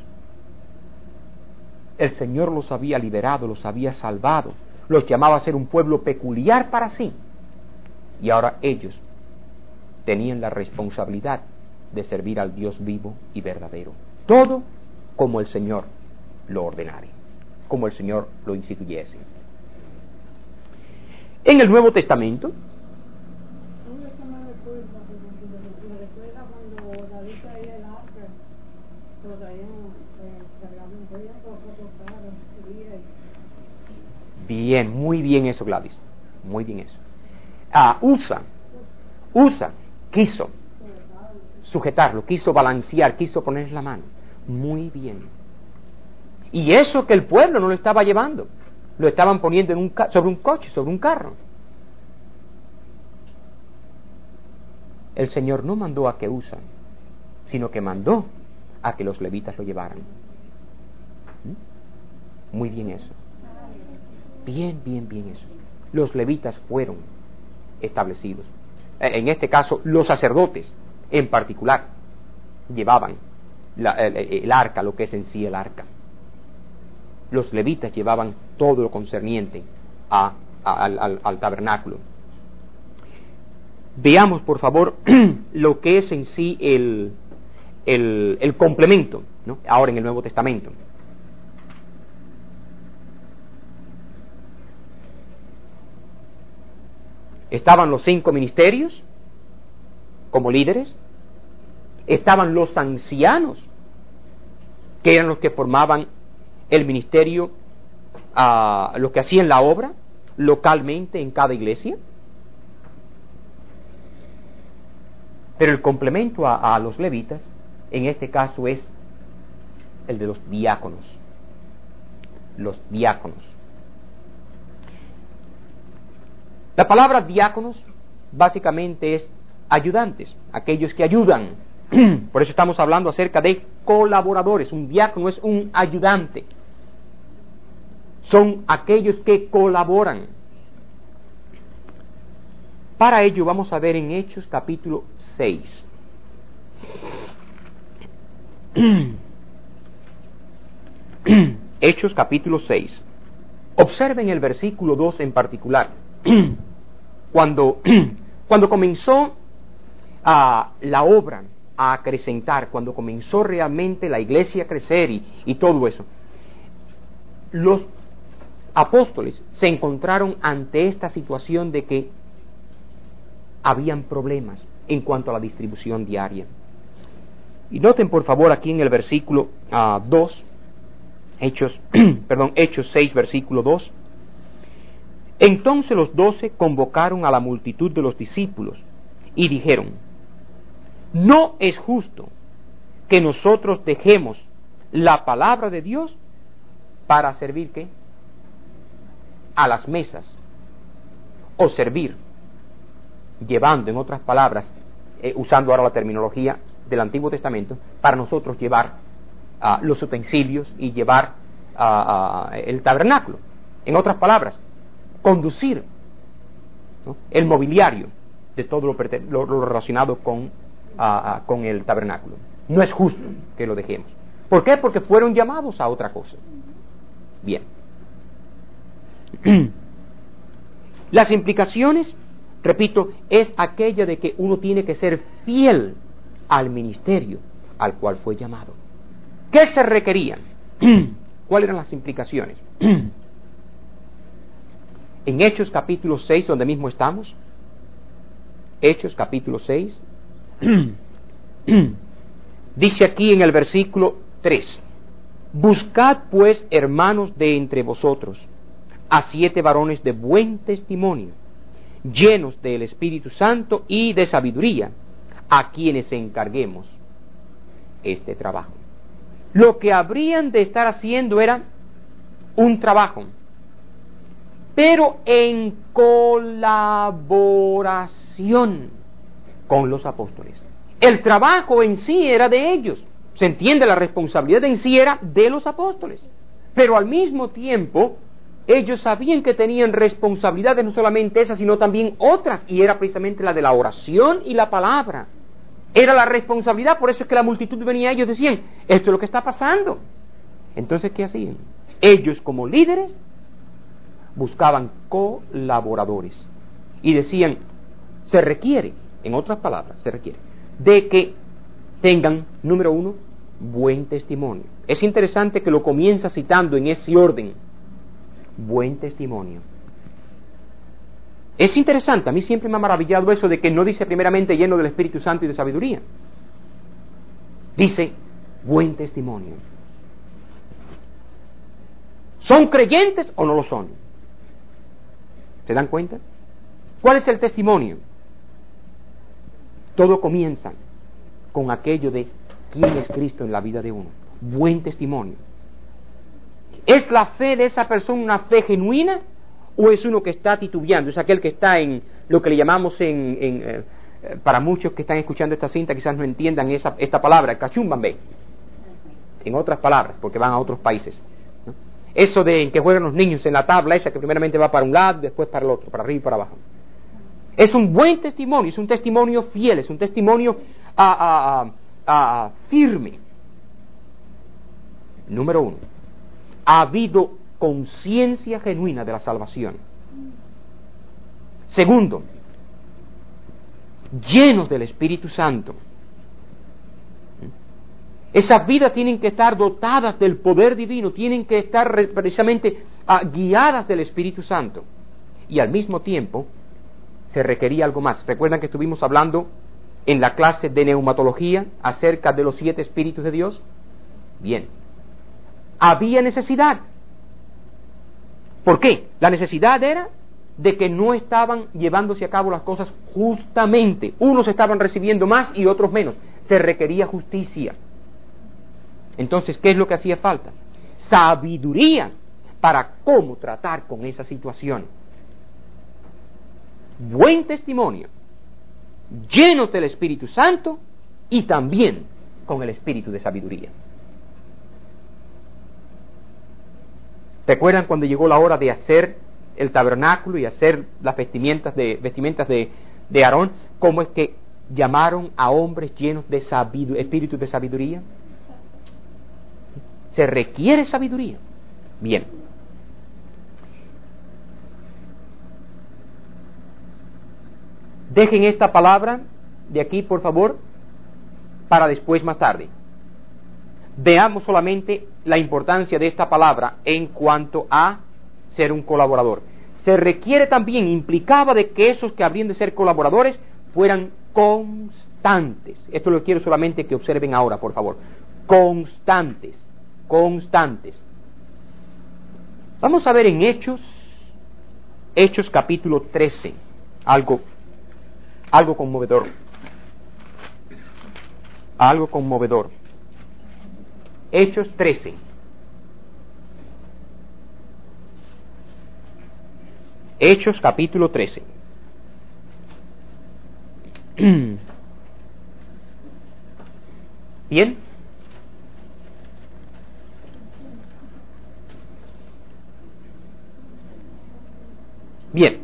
El Señor los había liberado, los había salvado, los llamaba a ser un pueblo peculiar para sí, y ahora ellos tenían la responsabilidad de servir al Dios vivo y verdadero, todo como el Señor lo ordenare, como el Señor lo instituyese. En el Nuevo Testamento, bien, muy bien eso, Gladys, muy bien eso. Usa quiso sujetarlo, quiso balancear, quiso poner la mano, muy bien. Y eso que el pueblo no lo estaba llevando, lo estaban poniendo sobre un coche, sobre un carro. El Señor no mandó a que Usa, sino que mandó a que los levitas lo llevaran. Muy bien eso. Bien eso. Los levitas fueron establecidos. En este caso, los sacerdotes, en particular, llevaban el arca, lo que es en sí el arca. Los levitas llevaban todo lo concerniente al tabernáculo. Veamos, por favor, lo que es en sí el complemento, ¿no? Ahora en el Nuevo Testamento. Estaban los 5 ministerios como líderes, estaban los ancianos, que eran los que formaban el ministerio, los que hacían la obra localmente en cada iglesia. Pero el complemento a los levitas, en este caso, es el de los diáconos. Los diáconos. La palabra diáconos básicamente es ayudantes, aquellos que ayudan. Por eso estamos hablando acerca de colaboradores. Un diácono es un ayudante. Son aquellos que colaboran. Para ello vamos a ver en Hechos capítulo 6. Hechos capítulo 6. Observen el versículo 2 en particular. Cuando comenzó la obra a acrecentar, cuando comenzó realmente la iglesia a crecer y todo eso, los apóstoles se encontraron ante esta situación de que habían problemas en cuanto a la distribución diaria. Y noten por favor aquí en el versículo 2, Hechos 6, versículo 2. Entonces los 12 convocaron a la multitud de los discípulos y dijeron: no es justo que nosotros dejemos la palabra de Dios para servir ¿qué? A las mesas, o servir, llevando, en otras palabras, usando ahora la terminología del Antiguo Testamento, para nosotros llevar los utensilios y llevar el tabernáculo. En otras palabras, conducir, ¿no?, el mobiliario de todo lo relacionado con el tabernáculo. No es justo que lo dejemos. ¿Por qué? Porque fueron llamados a otra cosa. Bien. Las implicaciones, repito, es aquella de que uno tiene que ser fiel al ministerio al cual fue llamado. ¿Qué se requerían? ¿Cuáles eran las implicaciones? En Hechos capítulo 6, donde mismo estamos, Hechos capítulo 6, dice aquí en el versículo 3: Buscad pues, hermanos, de entre vosotros a 7 varones de buen testimonio, llenos del Espíritu Santo y de sabiduría, a quienes encarguemos este trabajo. Lo que habrían de estar haciendo era un trabajo, pero en colaboración con los apóstoles. El trabajo en sí era de ellos, se entiende, la responsabilidad en sí era de los apóstoles, pero al mismo tiempo ellos sabían que tenían responsabilidades, no solamente esas, sino también otras, y era precisamente la de la oración y la palabra. Era la responsabilidad, por eso es que la multitud venía a ellos y decían, esto es lo que está pasando. Entonces, ¿qué hacían? Ellos como líderes buscaban colaboradores y decían, se requiere, en otras palabras, se requiere de que tengan, número 1, buen testimonio. Es interesante que lo comienza citando en ese orden, buen testimonio. Es interesante, a mí siempre me ha maravillado eso de que no dice primeramente lleno del Espíritu Santo y de sabiduría. Dice buen testimonio. ¿Son creyentes o no lo son? ¿Se dan cuenta? ¿Cuál es el testimonio? Todo comienza con aquello de quién es Cristo en la vida de uno. Buen testimonio. ¿Es la fe de esa persona una fe genuina o es uno que está titubeando? Es aquel que está en lo que le llamamos para muchos que están escuchando esta cinta quizás no entiendan esta palabra, cachumbambe, en otras palabras, porque van a otros países, ¿no? Eso de que juegan los niños en la tabla esa que primeramente va para un lado, después para el otro, para arriba y para abajo. Es un buen testimonio, es un testimonio fiel, es un testimonio firme. Número 1, ha habido conciencia genuina de la salvación. Segundo, llenos del Espíritu Santo. Esas vidas tienen que estar dotadas del poder divino, tienen que estar precisamente guiadas del Espíritu Santo. Y al mismo tiempo se requería algo más. ¿Recuerdan que estuvimos hablando en la clase de neumatología acerca de los 7 espíritus de Dios? Bien, había necesidad. ¿Por qué? La necesidad era de que no estaban llevándose a cabo las cosas justamente. Unos estaban recibiendo más y otros menos. Se requería justicia. Entonces, ¿qué es lo que hacía falta? Sabiduría para cómo tratar con esa situación. Buen testimonio, llenos del Espíritu Santo y también con el espíritu de sabiduría. ¿Recuerdan cuando llegó la hora de hacer el tabernáculo y hacer las vestimentas de Aarón? ¿Cómo es que llamaron a hombres llenos de espíritu de sabiduría? Se requiere sabiduría. Bien. Dejen esta palabra de aquí, por favor, para después más tarde. Veamos solamente la importancia de esta palabra en cuanto a ser un colaborador. Se requiere también, implicaba de que esos que habrían de ser colaboradores fueran constantes. Esto lo quiero solamente que observen ahora, por favor. Constantes. Vamos a ver en Hechos capítulo 13, algo conmovedor. Algo conmovedor. Hechos 13. Hechos capítulo 13. Bien. Bien.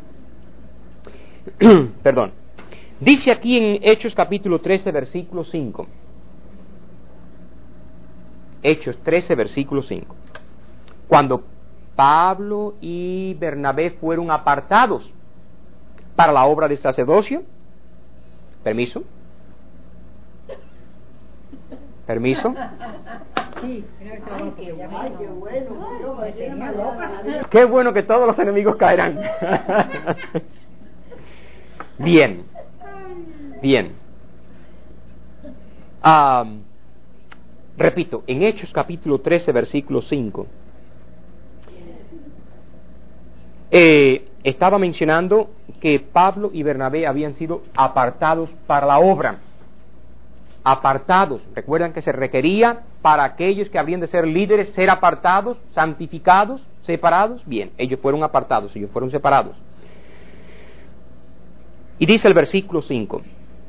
Perdón. Dice aquí en Hechos capítulo 13, versículo 5. Hechos 13, versículo 5. Cuando Pablo y Bernabé fueron apartados para la obra de sacerdocio. ¿Permiso? Qué bueno que todos los enemigos caerán. Bien. Repito, en Hechos capítulo 13, versículo 5, estaba mencionando que Pablo y Bernabé habían sido apartados para la obra. Apartados. Recuerdan que se requería para aquellos que habrían de ser líderes ser apartados, santificados, separados. Bien, ellos fueron apartados, ellos fueron separados. Y dice el versículo 5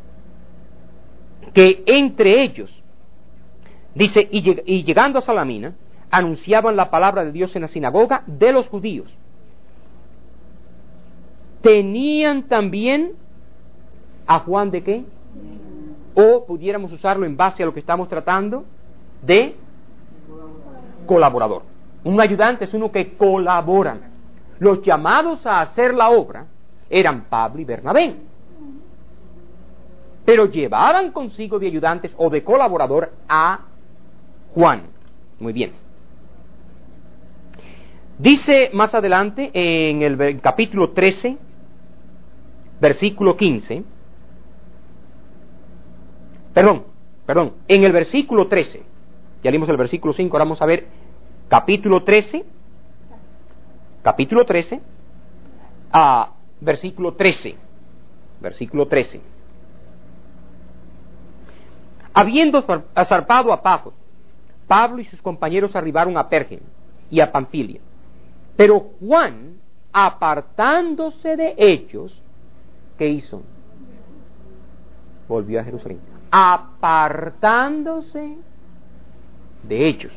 que entre ellos, dice, y llegando a Salamina, anunciaban la palabra de Dios en la sinagoga de los judíos. Tenían también a Juan de ¿qué? O pudiéramos usarlo en base a lo que estamos tratando, de colaborador. Un ayudante es uno que colabora. Los llamados a hacer la obra eran Pablo y Bernabé, pero llevaban consigo de ayudantes o de colaborador a Juan. Muy bien. Dice más adelante en el capítulo 13, versículo 15, en el versículo 13, ya leímos el versículo 5, ahora vamos a ver capítulo 13, versículo 13. Habiendo zarpado a Pafos, Pablo y sus compañeros arribaron a Perge y a Panfilia. Pero Juan, apartándose de ellos, ¿qué hizo? Volvió a Jerusalén. Apartándose de ellos.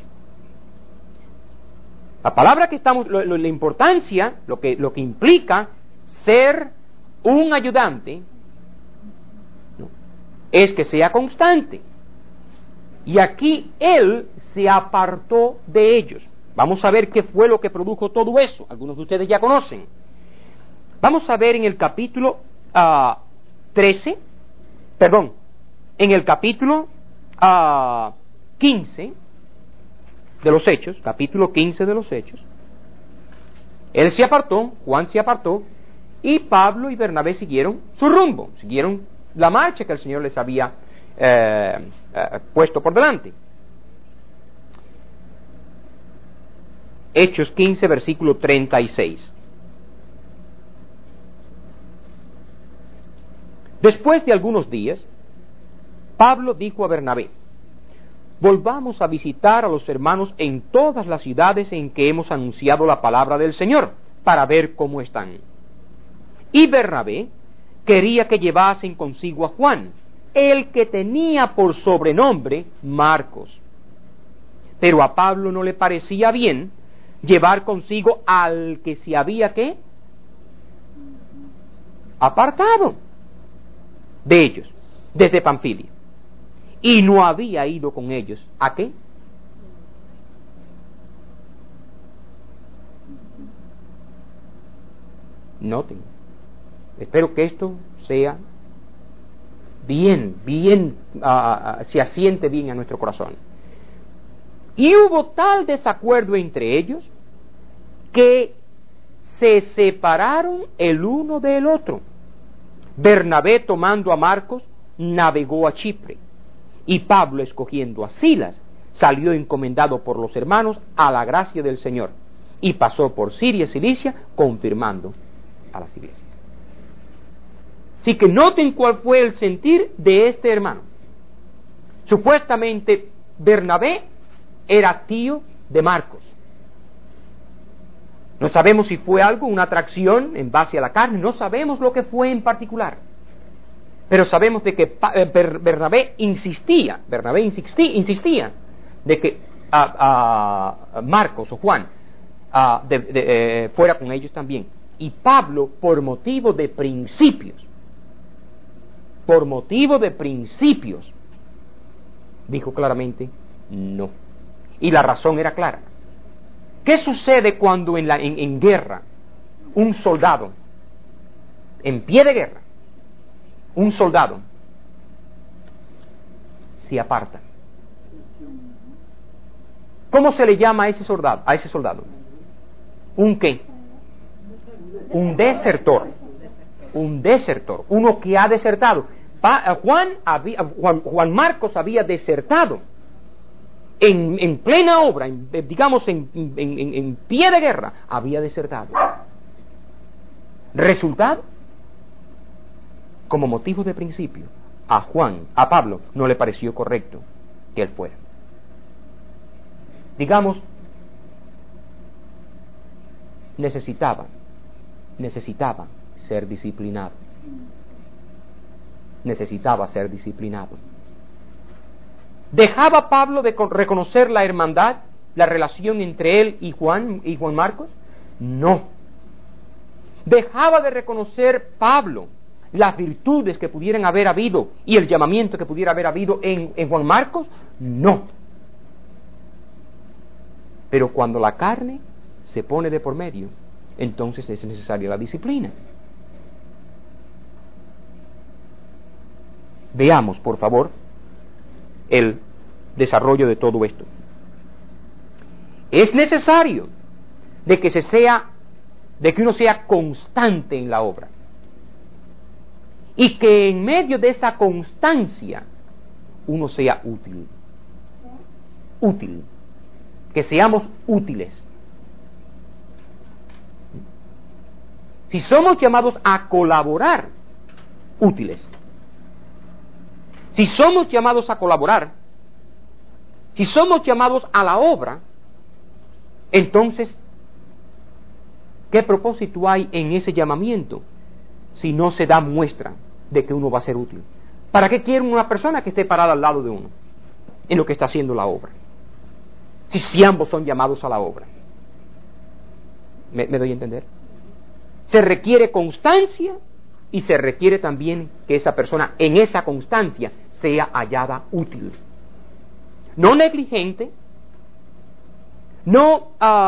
La palabra que estamos, la importancia, lo que implica ser un ayudante, ¿no?, es que sea constante. Y aquí él se apartó de ellos. Vamos a ver qué fue lo que produjo todo eso. Algunos de ustedes ya conocen. Vamos a ver en el capítulo 13, en el capítulo 15 de los Hechos, capítulo 15 de los Hechos. Él se apartó, Juan se apartó, y Pablo y Bernabé siguieron su rumbo, siguieron la marcha que el Señor les había puesto por delante. Hechos 15, versículo 36. Después de algunos días, Pablo dijo a Bernabé: volvamos a visitar a los hermanos en todas las ciudades en que hemos anunciado la palabra del Señor, para ver cómo están. Y Bernabé quería que llevasen consigo a Juan, el que tenía por sobrenombre Marcos. Pero a Pablo no le parecía bien llevar consigo al que se había ¿qué? Apartado de ellos desde Panfilia, y no había ido con ellos ¿a qué? Noten, espero que esto sea bien, se asiente bien a nuestro corazón. Y hubo tal desacuerdo entre ellos que se separaron el uno del otro. Bernabé, tomando a Marcos, navegó a Chipre, y Pablo, escogiendo a Silas, salió encomendado por los hermanos a la gracia del Señor, y pasó por Siria y Cilicia, confirmando a las iglesias. Así que noten cuál fue el sentir de este hermano. Supuestamente Bernabé era tío de Marcos. No sabemos si fue algo, una atracción en base a la carne, no sabemos lo que fue en particular. Pero sabemos de que Bernabé insistía de que Marcos o Juan fuera con ellos también. Y Pablo, por motivo de principios, dijo claramente no. Y la razón era clara. ¿Qué sucede cuando en guerra un soldado, en pie de guerra, un soldado se aparta? ¿Cómo se le llama a ese soldado? ¿Un qué? Un desertor. Uno que ha desertado. Juan Marcos había desertado. en plena obra, digamos en pie de guerra, había desertado. Resultado, como motivo de principio, a Pablo, no le pareció correcto que él fuera. Digamos, necesitaba ser disciplinado. Necesitaba ser disciplinado. ¿Dejaba Pablo de reconocer la hermandad, la relación entre él y Juan Marcos? No. ¿Dejaba de reconocer Pablo las virtudes que pudieran haber habido y el llamamiento que pudiera haber habido en Juan Marcos? No. Pero cuando la carne se pone de por medio, entonces es necesaria la disciplina. Veamos, por favor, el desarrollo de todo esto. Es necesario de que uno sea constante en la obra, y que en medio de esa constancia uno sea útil, que seamos útiles. Si somos llamados a colaborar, útiles. Si somos llamados a colaborar, si somos llamados a la obra, entonces, ¿qué propósito hay en ese llamamiento si no se da muestra de que uno va a ser útil? ¿Para qué quiere una persona que esté parada al lado de uno en lo que está haciendo la obra? Si ambos son llamados a la obra. ¿Me doy a entender? Se requiere constancia y se requiere también que esa persona en esa constancia sea hallada útil. No negligente, no,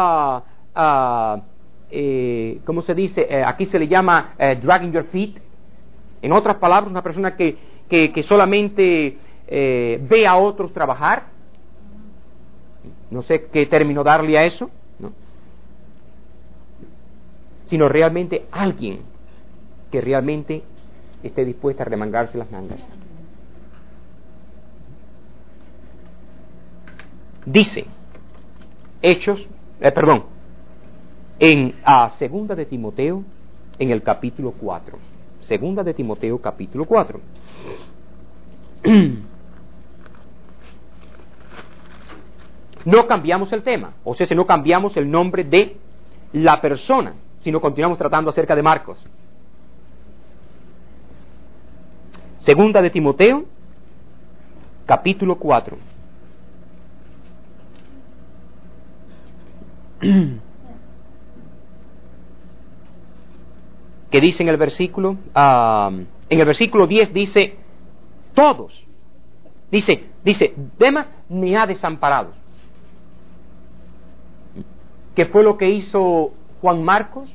¿cómo se dice? Aquí se le llama dragging your feet. En otras palabras, una persona que solamente ve a otros trabajar. No sé qué término darle a eso, ¿no? Sino realmente alguien que realmente esté dispuesta a remangarse las mangas. Dice en Segunda de Timoteo, en el capítulo 4. Segunda de Timoteo, capítulo 4. No cambiamos el tema, o sea, no cambiamos el nombre de la persona, sino continuamos tratando acerca de Marcos. Segunda de Timoteo, capítulo 4. Que dice en el versículo 10 dice, todos, dice, Demas me ha desamparado. ¿Qué fue lo que hizo Juan Marcos?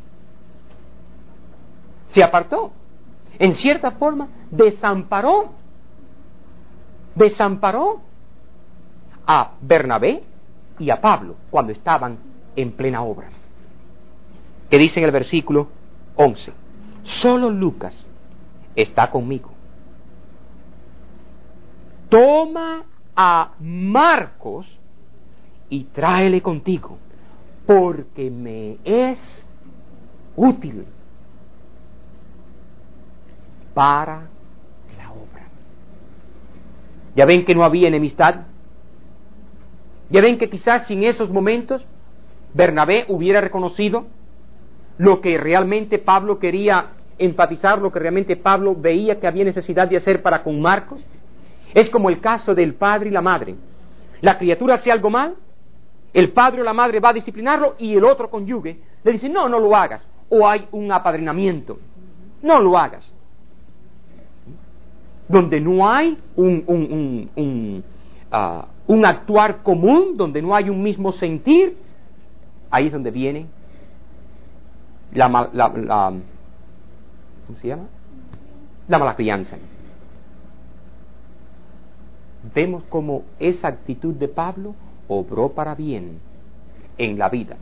Se apartó. En cierta forma, desamparó a Bernabé y a Pablo cuando estaban en plena obra. Que dice en el versículo 11, solo Lucas está conmigo. Toma a Marcos y tráele contigo, porque me es útil para la obra. Ya ven que no había enemistad. Ya ven que quizás si en esos momentos Bernabé hubiera reconocido lo que realmente Pablo quería enfatizar, lo que realmente Pablo veía que había necesidad de hacer para con Marcos. Es como el caso del padre y la madre. La criatura hace algo mal, el padre o la madre va a disciplinarlo y el otro cónyuge le dice, no lo hagas. O hay un apadrinamiento, no lo hagas. Donde no hay un actuar común, donde no hay un mismo sentir, ahí es donde viene ¿cómo se llama? La mala crianza. Vemos cómo esa actitud de Pablo obró para bien en la vida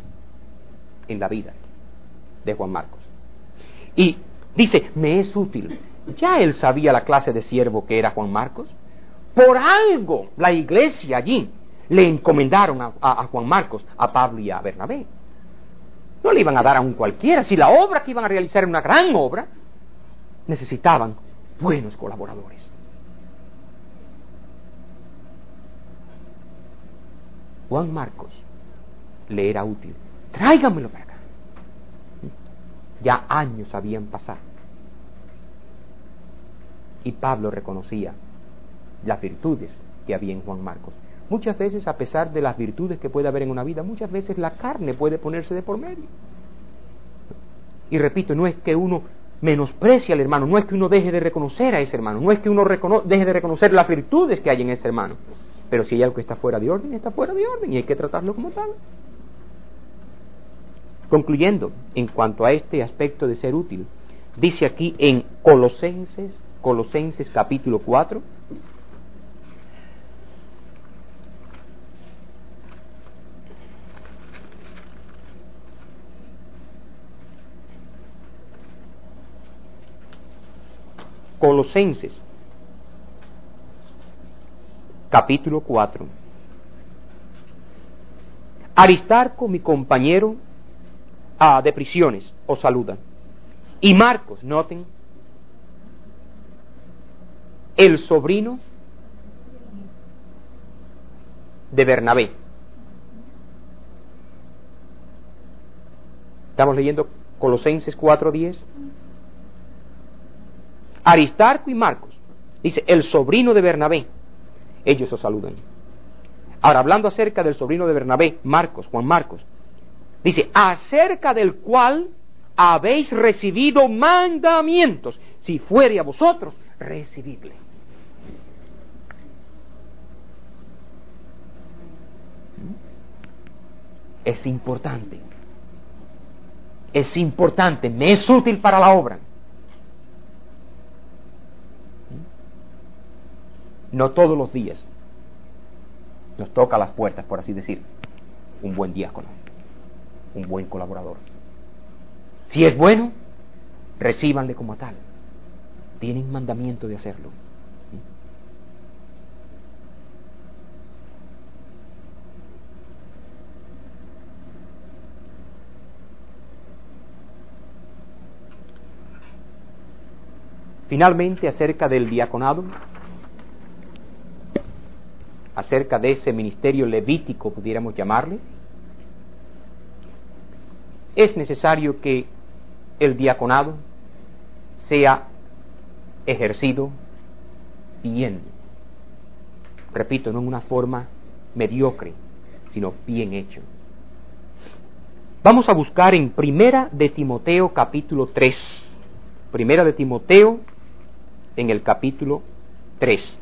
de Juan Marcos. Y dice, me es útil. Ya él sabía la clase de siervo que era Juan Marcos. Por algo la iglesia allí le encomendaron a Juan Marcos, a Pablo y a Bernabé. No le iban a dar a un cualquiera. Si la obra que iban a realizar era una gran obra, necesitaban buenos colaboradores. Juan Marcos le era útil. Tráiganmelo para acá. Ya años habían pasado. Y Pablo reconocía las virtudes que había en Juan Marcos. Muchas veces, a pesar de las virtudes que puede haber en una vida, muchas veces la carne puede ponerse de por medio. Y repito, no es que uno menosprecie al hermano, no es que uno deje de reconocer a ese hermano, no es que uno deje de reconocer las virtudes que hay en ese hermano. Pero si hay algo que está fuera de orden, está fuera de orden y hay que tratarlo como tal. Concluyendo, en cuanto a este aspecto de ser útil, dice aquí en Colosenses capítulo 4, Colosenses capítulo 4. Aristarco, mi compañero de prisiones, os saluda. Y Marcos, noten, el sobrino de Bernabé. Estamos leyendo Colosenses 4:10. Aristarco y Marcos, dice, el sobrino de Bernabé, ellos os saludan. Ahora, hablando acerca del sobrino de Bernabé, Marcos, Juan Marcos, dice, acerca del cual habéis recibido mandamientos, si fuere a vosotros, recibidle. Es importante, me es útil para la obra. No todos los días nos toca a las puertas, por así decir, un buen diácono, un buen colaborador. Si es bueno, recíbanle como tal. Tienen mandamiento de hacerlo. Finalmente, acerca del diaconado, acerca de ese ministerio levítico, pudiéramos llamarle, es necesario que el diaconado sea ejercido bien. Repito, no en una forma mediocre, sino bien hecho. Vamos a buscar en Primera de Timoteo capítulo 3. Primera de Timoteo en el capítulo 3.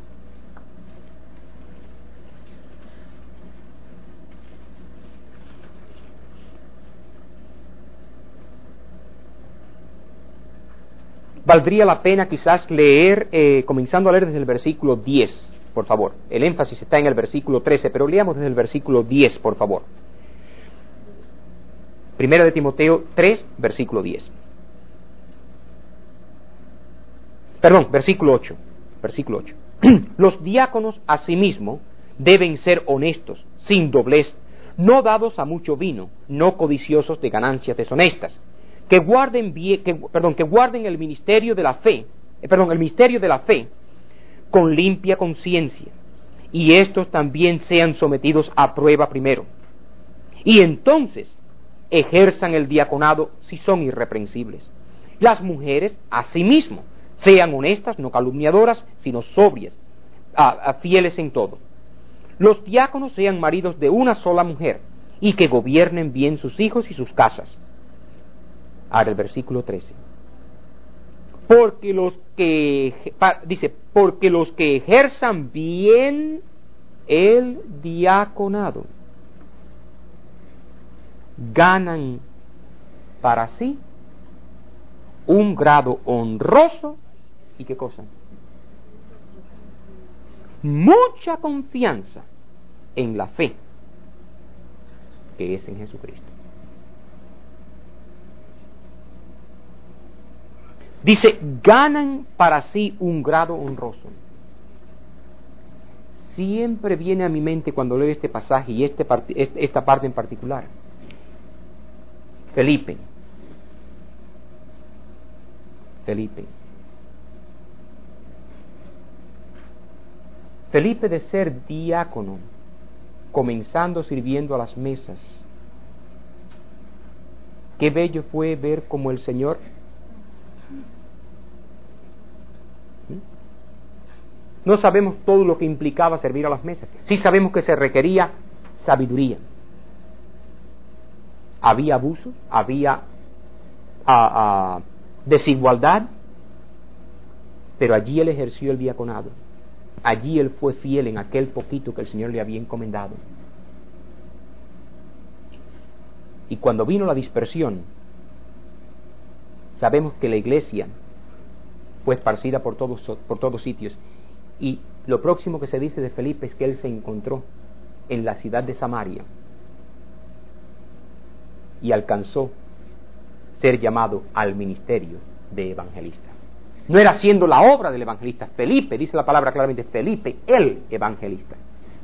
Valdría la pena quizás leer, comenzando a leer desde el versículo 10, por favor. El énfasis está en el versículo 13, pero leamos desde el versículo 10, por favor. Primera de Timoteo 3, versículo 10. Perdón, versículo 8. Versículo 8. Los diáconos, asimismo, deben ser honestos, sin doblez, no dados a mucho vino, no codiciosos de ganancias deshonestas, que guarden el ministerio de la fe, el misterio de la fe con limpia conciencia, y estos también sean sometidos a prueba primero, y entonces ejerzan el diaconado si son irreprensibles. Las mujeres, asimismo, sean honestas, no calumniadoras, sino sobrias, fieles en todo. Los diáconos sean maridos de una sola mujer, y que gobiernen bien sus hijos y sus casas. Ahora el versículo 13. Porque los que ejerzan bien el diaconado ganan para sí un grado honroso y ¿qué cosa? Mucha confianza en la fe que es en Jesucristo. Dice, ganan para sí un grado honroso. siempre viene a mi mente cuando leo este pasaje y esta parte en particular. Felipe. Felipe de ser diácono, comenzando sirviendo a las mesas. Qué bello fue ver cómo el Señor no sabemos todo lo que implicaba servir a las mesas. Sí sabemos que se requería sabiduría. Había abusos, había desigualdad, pero allí él ejerció el diaconado. Allí él fue fiel en aquel poquito que el Señor le había encomendado. Y cuando vino la dispersión, sabemos que la iglesia fue esparcida por todos sitios. Y lo próximo que se dice de Felipe es que él se encontró en la ciudad de Samaria y alcanzó ser llamado al ministerio de evangelista. No era haciendo la obra del evangelista. Felipe, dice la palabra claramente, Felipe, el evangelista.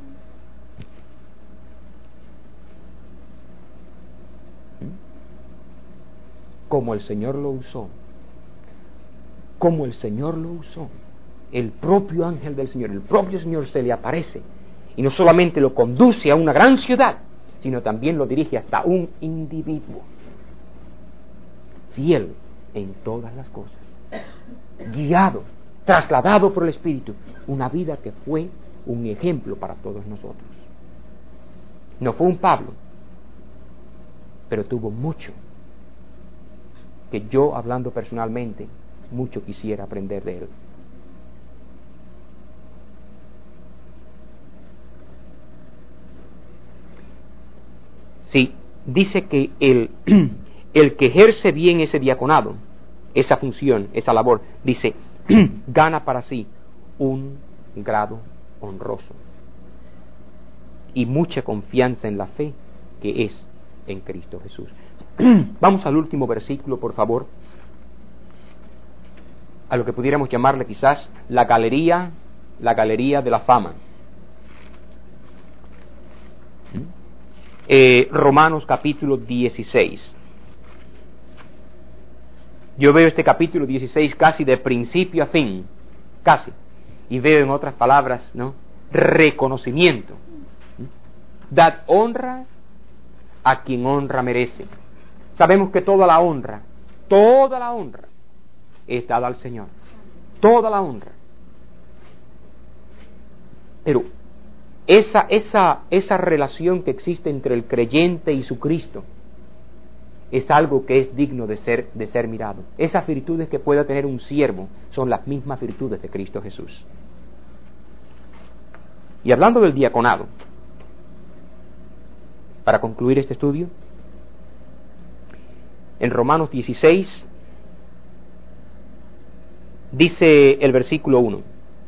Como el Señor lo usó. Como el Señor lo usó. El propio ángel del Señor, el propio Señor se le aparece y no solamente lo conduce a una gran ciudad, sino también lo dirige hasta un individuo fiel en todas las cosas, guiado, trasladado por el Espíritu, una vida que fue un ejemplo para todos nosotros. No fue un Pablo, pero tuvo mucho que yo, hablando personalmente, mucho quisiera aprender de él. Sí, dice que el que ejerce bien ese diaconado, esa función, esa labor, dice, gana para sí un grado honroso y mucha confianza en la fe que es en Cristo Jesús. Vamos al último versículo, por favor, a lo que pudiéramos llamarle quizás la galería de la fama. Romanos capítulo 16. Yo veo este capítulo 16 casi de principio a fin, casi, y veo en otras palabras, ¿no?, reconocimiento. Dad honra a quien honra merece. Sabemos que toda la honra es dada al Señor, toda la honra. Pero esa relación que existe entre el creyente y su Cristo es algo que es digno de ser mirado. Esas virtudes que pueda tener un siervo son las mismas virtudes de Cristo Jesús. Y hablando del diaconado, para concluir este estudio, en Romanos 16 dice el versículo 1: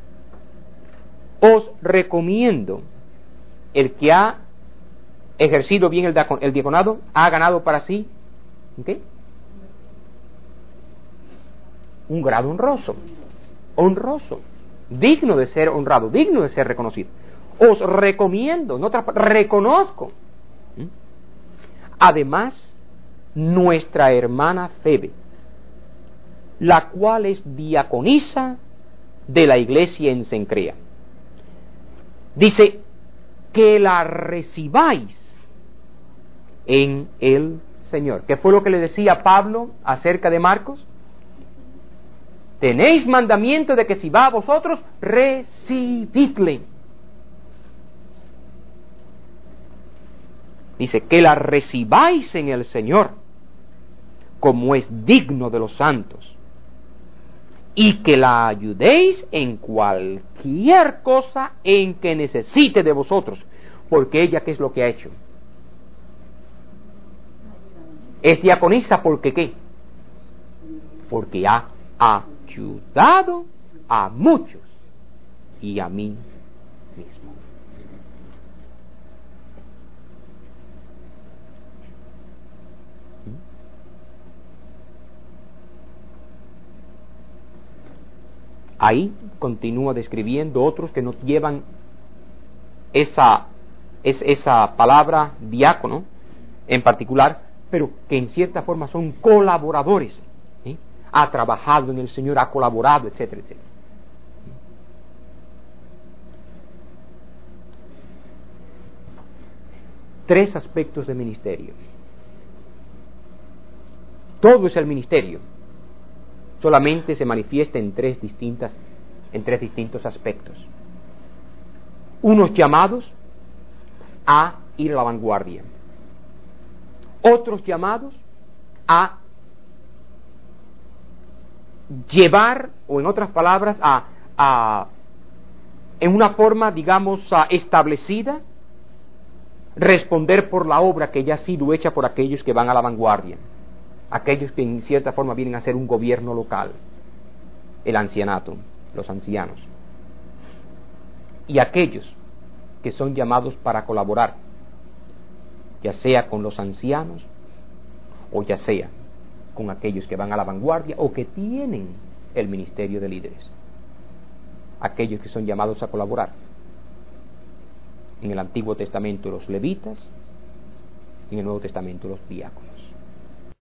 os recomiendo, el que ha ejercido bien el diaconado, ha ganado para sí, ¿qué? Un grado honroso, digno de ser honrado, digno de ser reconocido. Os recomiendo, reconozco. Además, nuestra hermana Febe, la cual es diaconisa de la iglesia en Cencrea. Dice que la recibáis en el Señor. ¿Qué fue lo que le decía Pablo acerca de Marcos? Tenéis mandamiento de que si va a vosotros, recibidle. Dice que la recibáis en el Señor, como es digno de los santos, y que la ayudéis en cualquier cosa en que necesite de vosotros, porque ella, ¿qué es lo que ha hecho? Es diaconisa, ¿porque qué? Porque ha ayudado a muchos y a mí mismo. Ahí continúa describiendo otros que no llevan esa palabra diácono en particular, pero que en cierta forma son colaboradores, ¿sí? Ha trabajado en el Señor, ha colaborado, etcétera, etcétera. Tres aspectos de ministerio. Todo es el ministerio, solamente se manifiesta en tres distintos aspectos. Unos llamados a ir a la vanguardia, otros llamados a llevar, o en otras palabras, en una forma, digamos, establecida, responder por la obra que ya ha sido hecha por aquellos que van a la vanguardia, aquellos que en cierta forma vienen a ser un gobierno local, el ancianato, los ancianos, y aquellos que son llamados para colaborar, ya sea con los ancianos o ya sea con aquellos que van a la vanguardia o que tienen el ministerio de líderes, aquellos que son llamados a colaborar. En el Antiguo Testamento los levitas, en el Nuevo Testamento los diáconos.